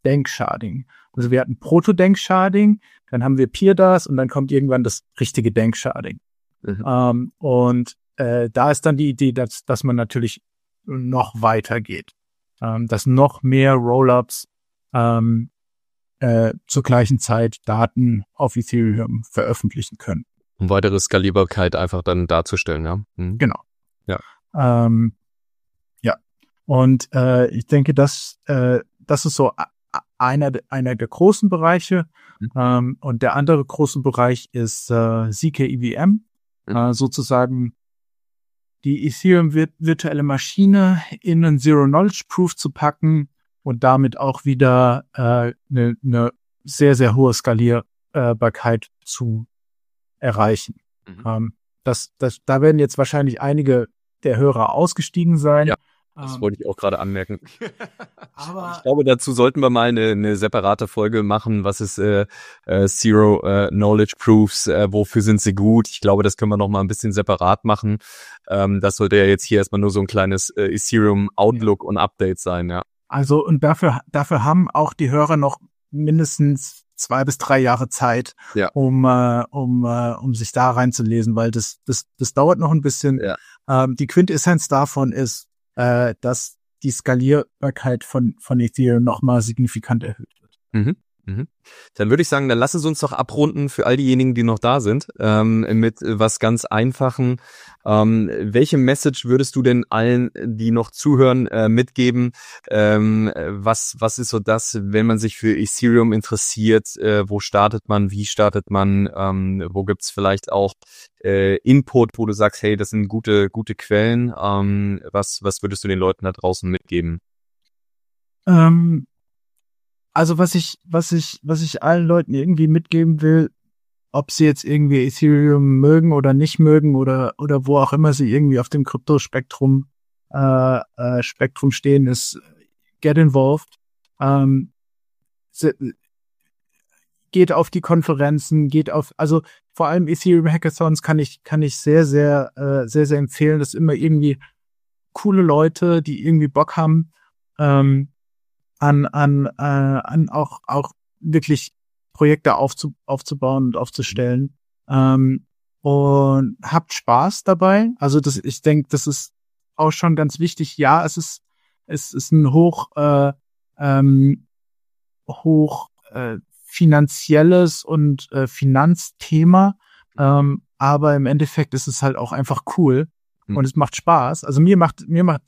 Denksharding. Also wir hatten Proto-Denksharding, dann haben wir PeerDAS und dann kommt irgendwann das richtige Denksharding. Mhm. Ähm, und äh, da ist dann die Idee, dass, dass man natürlich noch weiter geht. Ähm, dass noch mehr Rollups ähm, äh, zur gleichen Zeit Daten auf Ethereum veröffentlichen können. Um weitere Skalierbarkeit einfach dann darzustellen, ja? Mhm. Genau. Ja. Ähm, ja. Und äh, ich denke, dass äh, das ist so einer, einer der großen Bereiche. Mhm. Ähm, und der andere große Bereich ist äh, Z K E V M, mhm. äh, sozusagen die Ethereum vir- virtuelle Maschine in einen Zero-Knowledge-Proof zu packen und damit auch wieder eine äh, ne, ne sehr, sehr hohe Skalierbarkeit zu erreichen. Mhm. Ähm, das, das, da werden jetzt wahrscheinlich einige der Hörer ausgestiegen sein. Ja, das ähm, wollte ich auch gerade anmerken. Aber ich glaube, dazu sollten wir mal eine, eine separate Folge machen. Was ist äh, äh, Zero äh, Knowledge Proofs? Äh, wofür sind sie gut? Ich glaube, das können wir noch mal ein bisschen separat machen. Ähm, das sollte ja jetzt hier erstmal nur so ein kleines äh, Ethereum Outlook und Update sein, ja. Also, und dafür, dafür haben auch die Hörer noch mindestens zwei bis drei Jahre Zeit, ja. um, äh, um, äh, um sich da reinzulesen, weil das, das, das dauert noch ein bisschen. Ja. Ähm, die Quintessenz davon ist, äh, dass die Skalierbarkeit von, von Ethereum nochmal signifikant erhöht wird. Mhm. Mhm. Dann würde ich sagen, dann lass es uns doch abrunden für all diejenigen, die noch da sind, ähm, mit was ganz Einfachen. Ähm, welche Message würdest du denn allen, die noch zuhören, äh, mitgeben? Ähm, was, was ist so das, wenn man sich für Ethereum interessiert? Äh, wo startet man? Wie startet man? Ähm, wo gibt's vielleicht auch äh, Input, wo du sagst, hey, das sind gute, gute Quellen? Ähm, was, was würdest du den Leuten da draußen mitgeben? Ähm, Also was ich, was ich, was ich allen Leuten irgendwie mitgeben will, ob sie jetzt irgendwie Ethereum mögen oder nicht mögen oder oder wo auch immer sie irgendwie auf dem Kryptospektrum äh, äh, Spektrum stehen, ist get involved. Ähm, se, geht auf die Konferenzen, geht auf, also vor allem Ethereum Hackathons kann ich kann ich sehr sehr äh, sehr sehr empfehlen. Das sind immer irgendwie coole Leute, die irgendwie Bock haben. Ähm, an an äh, an auch auch wirklich Projekte aufzu, aufzubauen und aufzustellen, ähm, und habt Spaß dabei. Also das, ich denke, das ist auch schon ganz wichtig. Ja, es ist es ist ein hoch äh, ähm, hoch äh, finanzielles und äh, Finanzthema, ähm, aber im Endeffekt ist es halt auch einfach cool mhm. und es macht Spaß. Also mir macht mir macht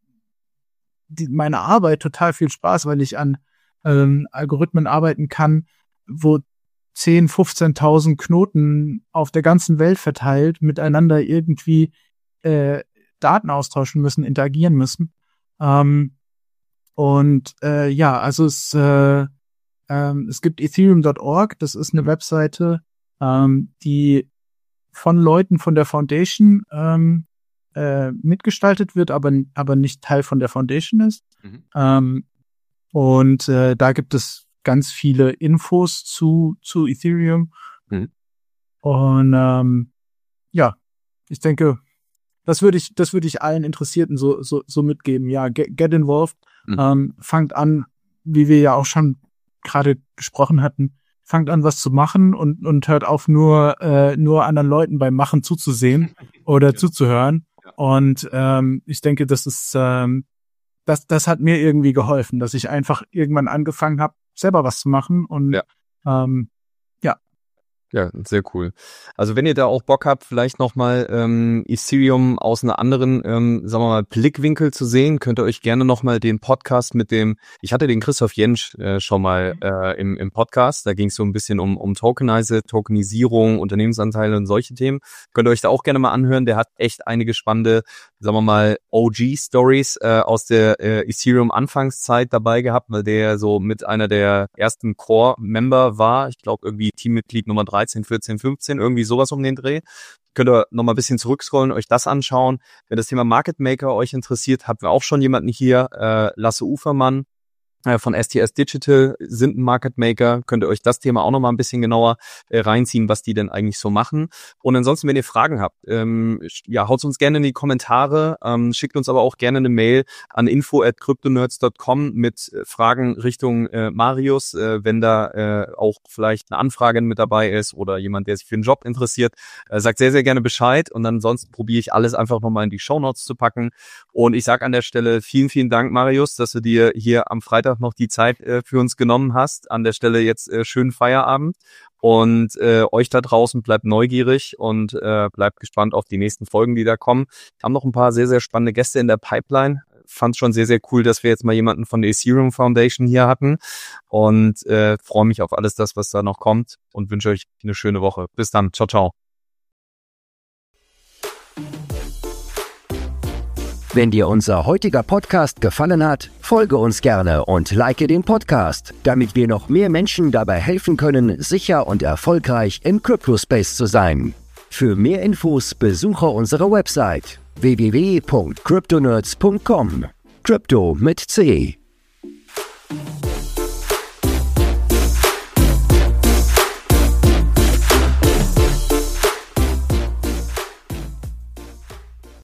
Die, meine Arbeit total viel Spaß, weil ich an ähm, Algorithmen arbeiten kann, wo zehn, fünfzehntausend Knoten auf der ganzen Welt verteilt miteinander irgendwie äh, Daten austauschen müssen, interagieren müssen. Ähm, und äh, ja, also es, äh, ähm, es gibt ethereum Punkt org, das ist eine Webseite, ähm, die von Leuten von der Foundation ähm, äh, mitgestaltet wird, aber aber nicht Teil von der Foundation ist. Mhm. Ähm, und äh, da gibt es ganz viele Infos zu zu Ethereum. Mhm. Und ähm, ja, ich denke, das würde ich das würde ich allen Interessierten so so so mitgeben. Ja, get, get involved. Mhm. Ähm, fangt an, wie wir ja auch schon gerade gesprochen hatten, fangt an, was zu machen und und hört auf, nur äh, nur anderen Leuten beim Machen zuzusehen oder ja. zuzuhören. Und ähm, ich denke, das ist ähm, das das hat mir irgendwie geholfen, dass ich einfach irgendwann angefangen habe, selber was zu machen und ja. Ähm, ja. Ja, sehr cool. Also wenn ihr da auch Bock habt, vielleicht nochmal ähm, Ethereum aus einer anderen, ähm, sagen wir mal, Blickwinkel zu sehen, könnt ihr euch gerne nochmal den Podcast mit dem, ich hatte den Christoph Jentsch äh, schon mal äh, im, im Podcast, da ging es so ein bisschen um, um Tokenize, Tokenisierung, Unternehmensanteile und solche Themen. Könnt ihr euch da auch gerne mal anhören, der hat echt einige spannende, sagen wir mal, O G-Stories äh, aus der äh, Ethereum-Anfangszeit dabei gehabt, weil der so mit einer der ersten Core-Member war, ich glaube irgendwie Teammitglied Nummer dreizehn, vierzehn, fünfzehn, irgendwie sowas um den Dreh. Könnt ihr noch mal ein bisschen zurückscrollen, euch das anschauen. Wenn das Thema Market Maker euch interessiert, hatten wir auch schon jemanden hier, äh, Lasse Ufermann, von S T S Digital sind ein Market Maker. Könnt ihr euch das Thema auch noch mal ein bisschen genauer äh, reinziehen, was die denn eigentlich so machen. Und ansonsten, wenn ihr Fragen habt, ähm, ja, haut uns gerne in die Kommentare, ähm, schickt uns aber auch gerne eine Mail an info at cryptonerds dot com mit äh, Fragen Richtung äh, Marius, äh, wenn da äh, auch vielleicht eine Anfrage mit dabei ist oder jemand, der sich für einen Job interessiert, äh, sagt sehr, sehr gerne Bescheid und ansonsten probiere ich alles einfach nochmal in die Shownotes zu packen. Und ich sage an der Stelle vielen, vielen Dank, Marius, dass du dir hier am Freitag noch die Zeit äh, für uns genommen hast. An der Stelle jetzt äh, schönen Feierabend und äh, euch da draußen bleibt neugierig und äh, bleibt gespannt auf die nächsten Folgen, die da kommen. Wir haben noch ein paar sehr, sehr spannende Gäste in der Pipeline. Fand schon sehr, sehr cool, dass wir jetzt mal jemanden von der Ethereum Foundation hier hatten und äh, freue mich auf alles das, was da noch kommt und wünsche euch eine schöne Woche. Bis dann. Ciao, ciao. Wenn dir unser heutiger Podcast gefallen hat, folge uns gerne und like den Podcast, damit wir noch mehr Menschen dabei helfen können, sicher und erfolgreich im Crypto-Space zu sein. Für mehr Infos besuche unsere Website w w w punkt cryptonerds punkt com. Crypto mit C.